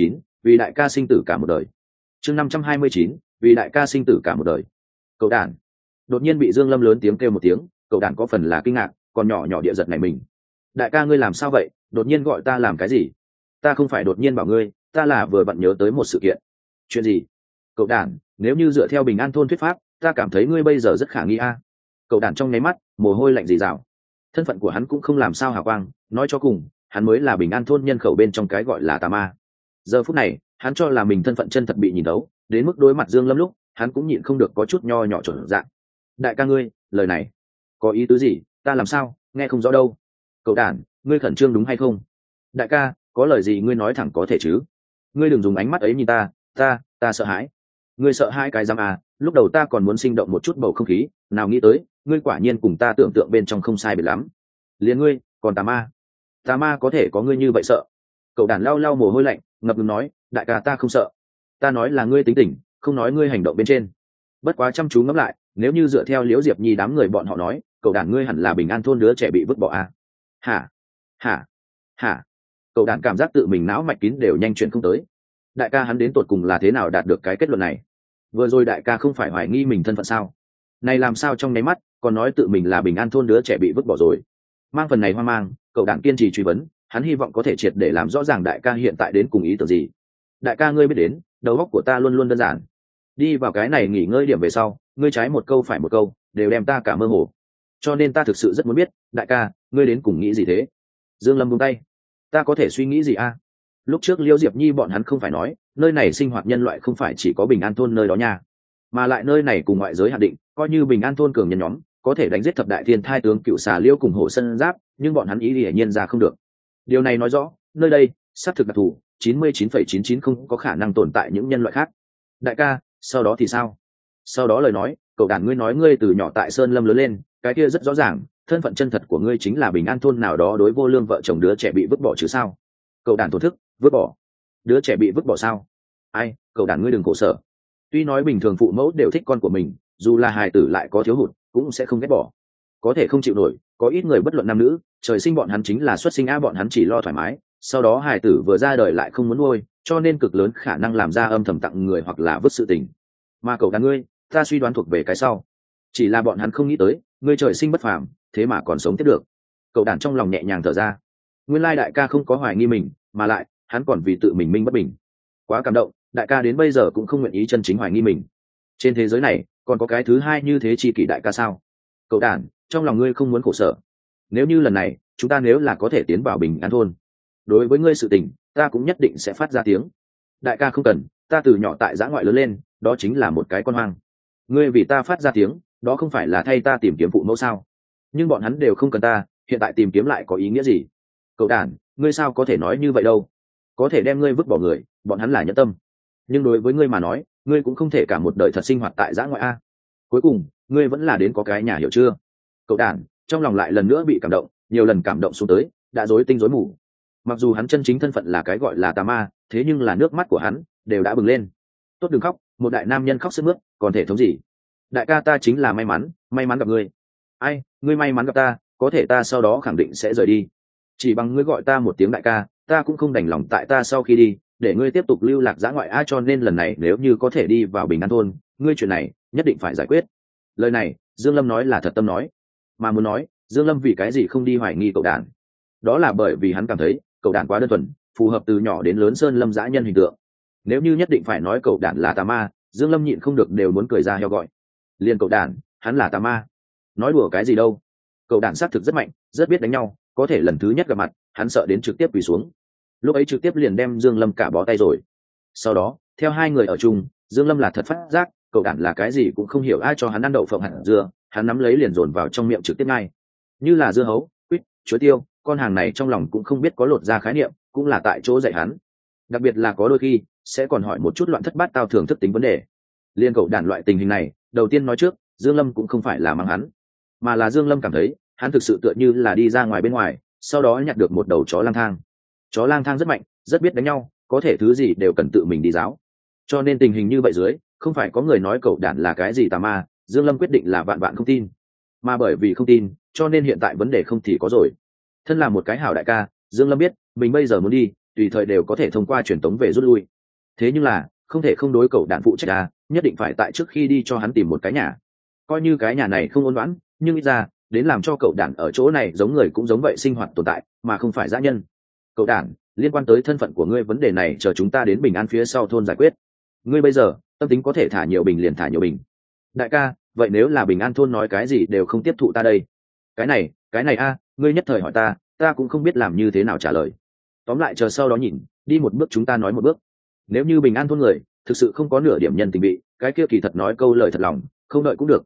[SPEAKER 1] vì đại ca sinh tử cả một đời. Chương 529, vì đại ca sinh tử cả một đời. Cậu đàn. Đột nhiên bị Dương Lâm lớn tiếng kêu một tiếng, cậu đàn có phần là kinh ngạc, còn nhỏ nhỏ địa giật này mình. Đại ca ngươi làm sao vậy, đột nhiên gọi ta làm cái gì? Ta không phải đột nhiên bảo ngươi, ta là vừa vặn nhớ tới một sự kiện. Chuyện gì? Cậu đàn, nếu như dựa theo Bình An thôn thuyết pháp, ta cảm thấy ngươi bây giờ rất khả nghi a. Cậu đàn trong nháy mắt, mồ hôi lạnh rỉ rào. Thân phận của hắn cũng không làm sao hào quang, nói cho cùng, hắn mới là Bình An thôn nhân khẩu bên trong cái gọi là tà ma. Giờ phút này, hắn cho là mình thân phận chân thật bị nhìn đấu, đến mức đối mặt Dương Lâm lúc, hắn cũng nhịn không được có chút nho nhỏ chuẩn dạng. Đại ca ngươi, lời này có ý tứ gì? Ta làm sao nghe không rõ đâu. Cậu đàn, ngươi khẩn trương đúng hay không? Đại ca, có lời gì ngươi nói thẳng có thể chứ? Ngươi đừng dùng ánh mắt ấy nhìn ta, ta sợ hãi. Ngươi sợ hãi cái giam à? Lúc đầu ta còn muốn sinh động một chút bầu không khí, nào nghĩ tới, ngươi quả nhiên cùng ta tưởng tượng bên trong không sai biệt lắm. Liền ngươi, còn tà ma có thể có ngươi như vậy sợ? Cậu đàn lau lau mồ hôi lạnh, ngập ngừng nói, đại ca ta không sợ. Ta nói là ngươi tính tình, không nói ngươi hành động bên trên. Bất quá chăm chú ngẫm lại, nếu như dựa theo Liễu Diệp Nhi đám người bọn họ nói, cậu đàn ngươi hẳn là Bình An thôn đứa trẻ bị vứt bỏ à? Hả? Cậu đàn cảm giác tự mình não mạch kín đều nhanh chuyển không tới. Đại ca hắn đến tột cùng là thế nào đạt được cái kết luận này? Vừa rồi đại ca không phải hoài nghi mình thân phận sao? Này làm sao trong nháy mắt còn nói tự mình là Bình An thôn đứa trẻ bị vứt bỏ rồi? Mang phần này hoang mang, cậu đàn kiên trì truy vấn, hắn hy vọng có thể triệt để làm rõ ràng đại ca hiện tại đến cùng ý tưởng gì. Đại ca ngươi biết đến, đầu óc của ta luôn luôn đơn giản. Đi vào cái này nghỉ ngơi điểm về sau, ngươi trái một câu phải một câu, đều đem ta cả mơ hồ. Cho nên ta thực sự rất muốn biết, đại ca, ngươi đến cùng nghĩ gì thế? Dương Lâm buông tay. Ta có thể suy nghĩ gì a? Lúc trước Liễu Diệp Nhi bọn hắn không phải nói, nơi này sinh hoạt nhân loại không phải chỉ có Bình An thôn nơi đó nha, mà lại nơi này cùng ngoại giới hạn định, coi như Bình An thôn cường nhân nhóm, có thể đánh giết thập đại thiên thai tướng cựu xà Liễu cùng Hổ Sân Giáp, nhưng bọn hắn ý hiển nhiên ra không được. Điều này nói rõ, nơi đây, xác thực đặc thù, 99,99 không có khả năng tồn tại những nhân loại khác. Đại ca, sau đó thì sao? Sau đó lời nói, cậu đàn ngươi nói ngươi từ nhỏ tại Sơn Lâm lớn lên, cái kia rất rõ ràng, thân phận chân thật của ngươi chính là Bình An thôn nào đó đối vô lương vợ chồng đứa trẻ bị vứt bỏ chứ sao? Cậu đàn thổ thức, vứt bỏ. Đứa trẻ bị vứt bỏ sao? Ai, cậu đàn ngươi đừng khổ sở. Tuy nói bình thường phụ mẫu đều thích con của mình, dù là hài tử lại có thiếu hụt, cũng sẽ không ghét bỏ. Có thể không chịu nổi, có ít người bất luận nam nữ, trời sinh bọn hắn chính là xuất sinh bọn hắn chỉ lo thoải mái, sau đó hài tử vừa ra đời lại không muốn nuôi, cho nên cực lớn khả năng làm ra âm thầm tặng người hoặc là vứt sự tình. Mà cậu đàn ngươi, ta suy đoán thuộc về cái sau. Chỉ là bọn hắn không nghĩ tới, ngươi trời sinh bất phàm, thế mà còn sống tiếp được. Cậu đàn trong lòng nhẹ nhàng thở ra. Nguyên lai đại ca không có hoài nghi mình, mà lại hắn còn vì tự mình minh bất bình. Quá cảm động, đại ca đến bây giờ cũng không nguyện ý chân chính hoài nghi mình. Trên thế giới này còn có cái thứ hai như thế chi kỷ đại ca sao? Cậu đàn, trong lòng ngươi không muốn khổ sở. Nếu như lần này chúng ta nếu là có thể tiến vào Bình An thôn, đối với ngươi sự tình ta cũng nhất định sẽ phát ra tiếng. Đại ca không cần, ta từ nhỏ tại dã ngoại lớn lên, đó chính là một cái con hoang. Ngươi vì ta phát ra tiếng, đó không phải là thay ta tìm kiếm phụ mẫu sao? Nhưng bọn hắn đều không cần ta, hiện tại tìm kiếm lại có ý nghĩa gì? Cậu đàn, ngươi sao có thể nói như vậy đâu? Có thể đem ngươi vứt bỏ người, bọn hắn là nhẫn tâm, nhưng đối với ngươi mà nói, ngươi cũng không thể cả một đời thật sinh hoạt tại dã ngoại a. Cuối cùng ngươi vẫn là đến có cái nhà, hiểu chưa? Cậu đàn trong lòng lại lần nữa bị cảm động, nhiều lần cảm động xuống tới, đã rối tinh rối mù. Mặc dù hắn chân chính thân phận là cái gọi là tà ma, thế nhưng là nước mắt của hắn đều đã bừng lên. Tốt đừng khóc, một đại nam nhân khóc sướt mướt, còn thể thống gì? Đại ca ta chính là may mắn gặp ngươi. Ai, ngươi may mắn gặp ta, có thể ta sau đó khẳng định sẽ rời đi. Chỉ bằng ngươi gọi ta một tiếng đại ca, ta cũng không đành lòng tại ta sau khi đi, để ngươi tiếp tục lưu lạc dã ngoại cho nên lần này nếu như có thể đi vào Bình An thôn, ngươi chuyện này nhất định phải giải quyết. Lời này, Dương Lâm nói là thật tâm nói, mà muốn nói, Dương Lâm vì cái gì không đi hoài nghi cậu đàn? Đó là bởi vì hắn cảm thấy, cậu đàn quá đơn thuần, phù hợp từ nhỏ đến lớn Sơn Lâm dã nhân hình tượng. Nếu như nhất định phải nói cậu đàn là tà ma, Dương Lâm nhịn không được đều muốn cười ra heo gọi. Liên cậu đàn, hắn là tà ma? Nói đùa cái gì đâu. Cậu đàn xác thực rất mạnh, rất biết đánh nhau, có thể lần thứ nhất gặp mặt, hắn sợ đến trực tiếp quỳ xuống. Lúc ấy trực tiếp liền đem Dương Lâm cả bó tay rồi. Sau đó, theo hai người ở chung, Dương Lâm là thật phát giác, cậu đàn là cái gì cũng không hiểu, ai cho hắn ăn đậu phộng hạt dưa, hắn nắm lấy liền dồn vào trong miệng trực tiếp ngay. Như là dưa hấu, quýt, chuối tiêu, con hàng này trong lòng cũng không biết có lột ra khái niệm, cũng là tại chỗ dạy hắn. Đặc biệt là có đôi khi sẽ còn hỏi một chút loạn thất bát tao thường thức tính vấn đề. Liên cậu đàn loại tình hình này, đầu tiên nói trước, Dương Lâm cũng không phải là mắng hắn, mà là Dương Lâm cảm thấy hắn thực sự tựa như là đi ra ngoài bên ngoài, sau đó nhặt được một đầu chó lang thang. Chó lang thang rất mạnh, rất biết đánh nhau, có thể thứ gì đều cần tự mình đi giáo. Cho nên tình hình như vậy dưới, không phải có người nói cậu đàn là cái gì tà ma, Dương Lâm quyết định là vạn vạn không tin. Mà bởi vì không tin, cho nên hiện tại vấn đề không thì có rồi. Thân là một cái hảo đại ca, Dương Lâm biết mình bây giờ muốn đi, tùy thời đều có thể thông qua truyền tống về rút lui. thế nhưng là không thể không đối cậu đản phụ trách à, nhất định phải tại trước khi đi cho hắn tìm một cái nhà, coi như cái nhà này không ôn đoán nhưng ít ra đến làm cho cậu đản ở chỗ này giống người cũng giống vậy sinh hoạt tồn tại mà không phải dã nhân. Cậu đản, liên quan tới thân phận của ngươi vấn đề này chờ chúng ta đến Bình An phía sau thôn giải quyết. Ngươi bây giờ tâm tính có thể thả nhiều bình liền thả nhiều bình. Đại ca, vậy nếu là Bình An thôn nói cái gì đều không tiếp thụ ta đây? Cái này a, ngươi nhất thời hỏi ta cũng không biết làm như thế nào trả lời. Tóm lại chờ sau đó nhìn, đi một bước chúng ta nói một bước. Nếu như Bình An thôn người thực sự không có nửa điểm nhân tình vị, cái kia kỳ thật nói câu lời thật lòng, không đợi cũng được.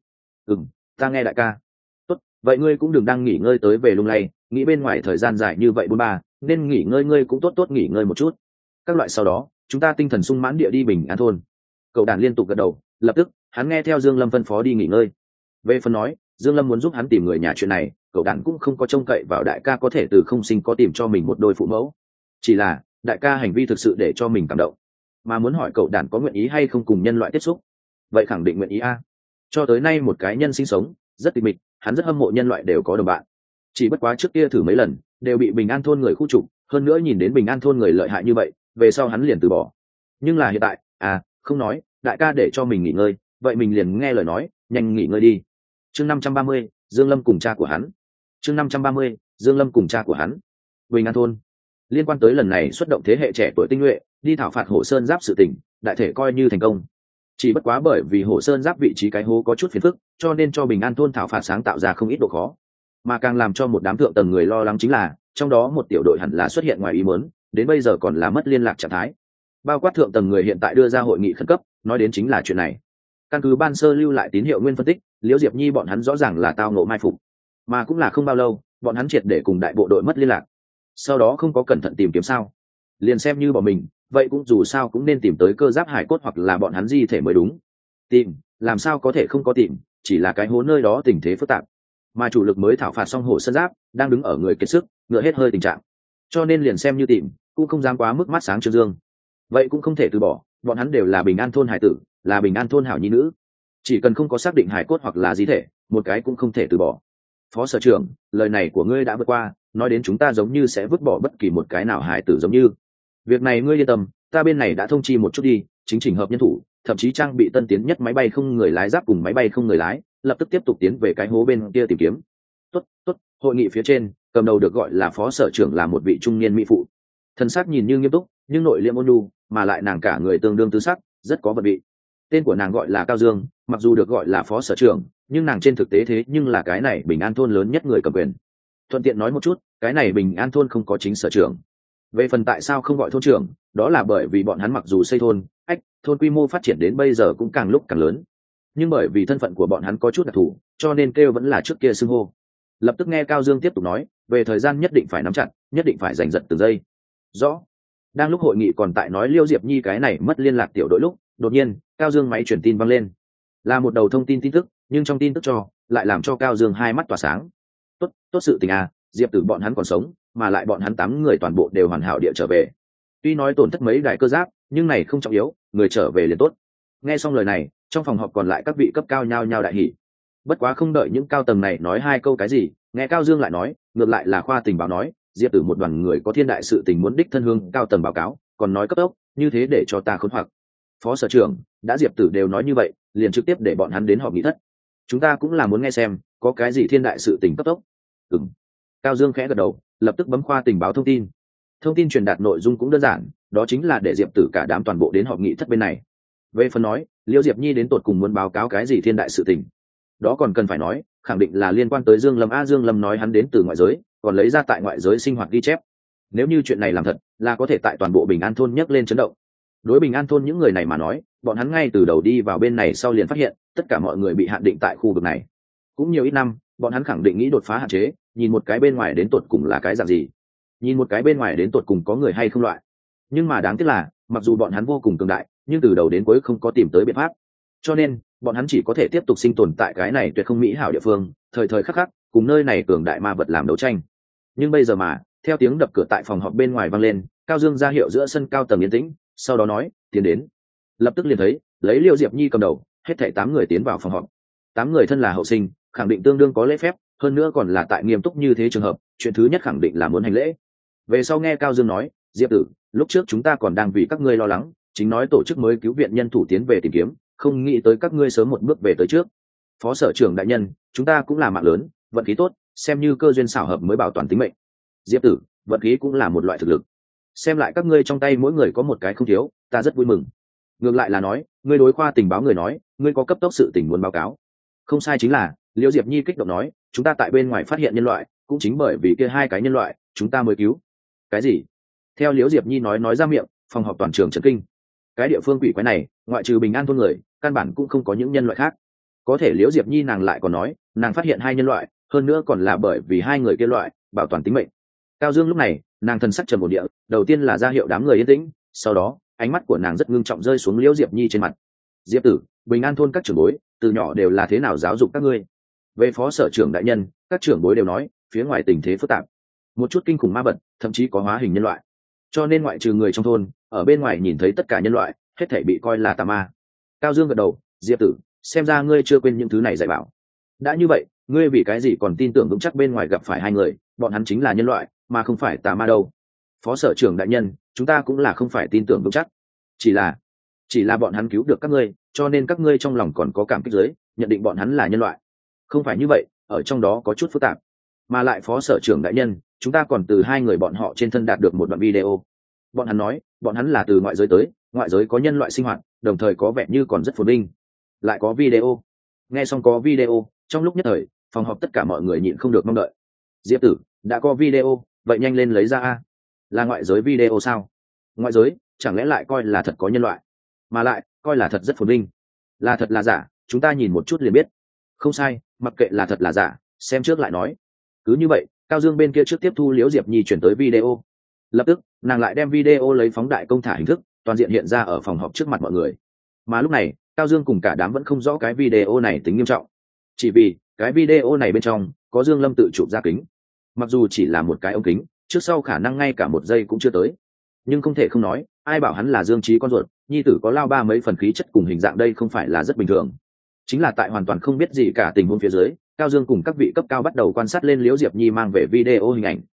[SPEAKER 1] Ta nghe đại ca. Tốt, vậy ngươi cũng đừng đang nghỉ ngơi tới về lung lay, nghĩ bên ngoài thời gian dài như vậy 43, nên nghỉ ngơi ngươi cũng tốt tốt nghỉ ngơi một chút. Các loại sau đó, chúng ta tinh thần sung mãn địa đi Bình An thôn. Cậu đàn liên tục gật đầu, lập tức hắn nghe theo Dương Lâm phân phó đi nghỉ ngơi. Về phần nói Dương Lâm muốn giúp hắn tìm người nhà chuyện này, cậu đàn cũng không có trông cậy vào đại ca có thể từ không sinh có tìm cho mình một đôi phụ mẫu. Chỉ là đại ca hành vi thực sự để cho mình cảm động, mà muốn hỏi cậu đàn có nguyện ý hay không cùng nhân loại tiếp xúc. Vậy khẳng định nguyện ý a. Cho tới nay một cái nhân sinh sống rất tịch mịch, hắn rất hâm mộ nhân loại đều có đồng bạn. Chỉ bất quá trước kia thử mấy lần đều bị Bình An thôn người khu trục, hơn nữa nhìn đến Bình An thôn người lợi hại như vậy, về sau hắn liền từ bỏ. Nhưng là hiện tại không nói đại ca để cho mình nghỉ ngơi, vậy mình liền nghe lời nói, nhanh nghỉ ngơi đi. Chương 530, Dương Lâm cùng cha của hắn. Chương 530, Dương Lâm cùng cha của hắn. Bình An thôn liên quan tới lần này xuất động thế hệ trẻ tuổi tinh nhuệ đi thảo phạt Hổ Sơn Giáp sự tình, đại thể coi như thành công. Chỉ bất quá bởi vì Hổ Sơn Giáp vị trí cái hố có chút phiền phức, cho nên cho Bình An thôn thảo phạt sáng tạo ra không ít độ khó. Mà càng làm cho một đám thượng tầng người lo lắng chính là, trong đó một tiểu đội hẳn là xuất hiện ngoài ý muốn, đến bây giờ còn là mất liên lạc trạng thái. Bao quát thượng tầng người hiện tại đưa ra hội nghị khẩn cấp, nói đến chính là chuyện này. Căn cứ ban sơ lưu lại tín hiệu nguyên phân tích, Liễu Diệp Nhi bọn hắn rõ ràng là tao ngộ mai phục, mà cũng là không bao lâu, bọn hắn triệt để cùng đại bộ đội mất liên lạc. Sau đó không có cẩn thận tìm kiếm sao? Liền xem như bọn mình, vậy cũng dù sao cũng nên tìm tới cơ giáp hải cốt hoặc là bọn hắn di thể mới đúng. Tìm, làm sao có thể không có tìm, chỉ là cái hố nơi đó tình thế phức tạp. Mà chủ lực mới thảo phạt xong Hổ Sơn Giáp, đang đứng ở người kiệt sức, ngựa hết hơi tình trạng. Cho nên liền xem như tìm, cũng không dám quá mức mắt sáng trương dương. Vậy cũng không thể từ bỏ, bọn hắn đều là Bình An thôn hải tử, là Bình An thôn hảo nhi nữ. Chỉ cần không có xác định hải cốt hoặc là di thể, một cái cũng không thể từ bỏ. Phó sở trưởng, lời này của ngươi đã vượt qua, nói đến chúng ta giống như sẽ vứt bỏ bất kỳ một cái nào hải tử giống như. Việc này ngươi yên tâm, ta bên này đã thông chi một chút đi, chính chỉnh hợp nhân thủ, thậm chí trang bị tân tiến nhất máy bay không người lái giáp cùng máy bay không người lái, lập tức tiếp tục tiến về cái hố bên kia tìm kiếm. Tốt. Hội nghị phía trên, cầm đầu được gọi là phó sở trưởng là một vị trung niên mỹ phụ. Thân xác nhìn như nghiêm túc, nhưng nội liễm ôn nhu, mà lại nàng cả người tương đương tứ sắc, rất có vật vị. Tên của nàng gọi là Cao Dương, mặc dù được gọi là phó sở trưởng, nhưng nàng trên thực tế thế nhưng là cái này Bình An thôn lớn nhất người cầm quyền. Thuận tiện nói một chút, cái này Bình An thôn không có chính sở trưởng. Về phần tại sao không gọi thôn trưởng, đó là bởi vì bọn hắn mặc dù xây thôn quy mô phát triển đến bây giờ cũng càng lúc càng lớn, nhưng bởi vì thân phận của bọn hắn có chút đặc thù, cho nên kêu vẫn là trước kia xưng hô. Lập tức nghe Cao Dương tiếp tục nói, về thời gian nhất định phải nắm chặt, nhất định phải giành giật từng giây. Rõ. Đang lúc hội nghị còn tại nói Liêu Diệp Nhi cái này mất liên lạc tiểu đội lúc, đột nhiên Cao Dương máy truyền tin vang lên, là một đầu thông tin tin tức, nhưng trong tin tức lại làm cho Cao Dương hai mắt tỏa sáng. Tốt sự tình Diệp Tử bọn hắn còn sống, mà lại bọn hắn 8 người toàn bộ đều hoàn hảo địa trở về. Tuy nói tổn thất mấy đài cơ giáp, nhưng này không trọng yếu, người trở về liền tốt. Nghe xong lời này, trong phòng họp còn lại các vị cấp cao nhao nhao đại hỉ. Bất quá không đợi những cao tầng này nói hai câu cái gì, nghe Cao Dương lại nói, ngược lại là khoa tình báo nói, Diệp Tử một đoàn người có thiên đại sự tình muốn đích thân hương cao tầng báo cáo, còn nói cấp tốc, như thế để cho ta khốn hoặc. Phó sở trưởng, đã Diệp Tử đều nói như vậy, liền trực tiếp để bọn hắn đến họp nghị thất. Chúng ta cũng là muốn nghe xem, có cái gì thiên đại sự tình cấp tốc. Cao Dương khẽ gật đầu, lập tức bấm khoa tình báo thông tin. Thông tin truyền đạt nội dung cũng đơn giản, đó chính là để Diệp Tử cả đám toàn bộ đến họp nghị thất bên này. Về phần nói, Liễu Diệp Nhi đến tột cùng muốn báo cáo cái gì thiên đại sự tình, đó còn cần phải nói, khẳng định là liên quan tới Dương Lâm. Dương Lâm nói hắn đến từ ngoại giới, còn lấy ra tại ngoại giới sinh hoạt ghi chép. Nếu như chuyện này làm thật, là có thể tại toàn bộ Bình An thôn nhấc lên chấn động. Đối Bình An thôn những người này mà nói, bọn hắn ngay từ đầu đi vào bên này sau liền phát hiện, tất cả mọi người bị hạn định tại khu vực này. Cũng nhiều ít năm, bọn hắn khẳng định nghĩ đột phá hạn chế, nhìn một cái bên ngoài đến tột cùng là cái dạng gì, nhìn một cái bên ngoài đến tột cùng có người hay không loại. Nhưng mà đáng tiếc là, mặc dù bọn hắn vô cùng cường đại, nhưng từ đầu đến cuối không có tìm tới biện pháp, cho nên bọn hắn chỉ có thể tiếp tục sinh tồn tại cái này tuyệt không mỹ hảo địa phương, thời thời khắc khắc cùng nơi này cường đại ma vật làm đấu tranh. Nhưng bây giờ mà, theo tiếng đập cửa tại phòng họp bên ngoài vang lên, Cao Dương ra hiệu giữa sân cao tầng yên tĩnh, sau đó nói, tiến đến. Lập tức liền thấy, lấy Liêu Diệp Nhi cầm đầu, hết thảy 8 người tiến vào phòng họp. 8 người thân là hậu sinh, khẳng định tương đương có lễ phép, hơn nữa còn là tại nghiêm túc như thế trường hợp, chuyện thứ nhất khẳng định là muốn hành lễ. Về sau nghe Cao Dương nói, Diệp Tử, lúc trước chúng ta còn đang vì các ngươi lo lắng, chính nói tổ chức mới cứu viện nhân thủ tiến về tìm kiếm, không nghĩ tới các ngươi sớm một bước về tới trước. Phó sở trưởng đại nhân, chúng ta cũng là mạng lớn, vận khí tốt, xem như cơ duyên xảo hợp mới bảo toàn tính mệnh. Diệp tử, vận khí cũng là một loại thực lực. Xem lại các ngươi trong tay mỗi người có một cái không thiếu, ta rất vui mừng. Ngược lại là nói, ngươi đối khoa tình báo người nói, ngươi có cấp tốc sự tình muốn báo cáo. Không sai, chính là Liễu Diệp Nhi kích động nói, chúng ta tại bên ngoài phát hiện nhân loại, cũng chính bởi vì kia hai cái nhân loại, chúng ta mới cứu. Cái gì? Theo Liễu Diệp Nhi nói ra miệng, phòng họp toàn trường chấn kinh. Cái địa phương quỷ quái này, ngoại trừ Bình An thôn người, căn bản cũng không có những nhân loại khác. Có thể Liễu Diệp Nhi nàng lại còn nói, nàng phát hiện hai nhân loại, hơn nữa còn là bởi vì hai người kia loại bảo toàn tính mệnh. Cao Dương lúc này, nàng thần sắc trầm một địa, đầu tiên là ra hiệu đám người yên tĩnh, sau đó, ánh mắt của nàng rất ngưng trọng rơi xuống Liễu Diệp Nhi trên mặt. Diệp tử, Bình An thôn các trưởng bối, từ nhỏ đều là thế nào giáo dục các ngươi? Về phó sở trưởng đại nhân, các trưởng bối đều nói, phía ngoài tình thế phức tạp, một chút kinh khủng ma vật, thậm chí có hóa hình nhân loại. Cho nên ngoại trừ người trong thôn, ở bên ngoài nhìn thấy tất cả nhân loại, hết thảy bị coi là tà ma. Cao Dương gật đầu, Diệp tử, xem ra ngươi chưa quên những thứ này dạy bảo. Đã như vậy, ngươi vì cái gì còn tin tưởng vững chắc bên ngoài gặp phải hai người, bọn hắn chính là nhân loại, mà không phải tà ma đâu? Phó sở trưởng đại nhân, chúng ta cũng là không phải tin tưởng vững chắc, chỉ là bọn hắn cứu được các ngươi, cho nên các ngươi trong lòng còn có cảm kích giới, nhận định bọn hắn là nhân loại. Không phải như vậy, ở trong đó có chút phức tạp. Mà lại phó sở trưởng đại nhân, chúng ta còn từ hai người bọn họ trên thân đạt được một đoạn video. Bọn hắn nói, bọn hắn là từ ngoại giới tới, ngoại giới có nhân loại sinh hoạt, đồng thời có vẻ như còn rất phồn vinh. Lại có video. Nghe xong có video, trong lúc nhất thời, phòng họp tất cả mọi người nhịn không được mong đợi. Diệp tử, đã có video, vậy nhanh lên lấy ra a. Là ngoại giới video sao? Ngoại giới, chẳng lẽ lại coi là thật có nhân loại, mà lại coi là thật rất phồn vinh? Là thật là giả, chúng ta nhìn một chút liền biết. Không sai, mặc kệ là thật là giả, xem trước lại nói. Cứ như vậy, Cao Dương bên kia trước tiếp thu Liễu Diệp Nhi chuyển tới video. Lập tức, nàng lại đem video lấy phóng đại công thả hình thức, toàn diện hiện ra ở phòng họp trước mặt mọi người. Mà lúc này, Cao Dương cùng cả đám vẫn không rõ cái video này tính nghiêm trọng. Chỉ vì, cái video này bên trong, có Dương Lâm tự chụp ra kính. Mặc dù chỉ là một cái ống kính, trước sau khả năng ngay cả một giây cũng chưa tới. Nhưng không thể không nói, ai bảo hắn là Dương Trí con ruột, nhi tử có lao ba mấy phần khí chất cùng hình dạng đây không phải là rất bình thường. Chính là tại hoàn toàn không biết gì cả tình huống phía dưới, Cao Dương cùng các vị cấp cao bắt đầu quan sát lên Liễu Diệp Nhi mang về video hình ảnh.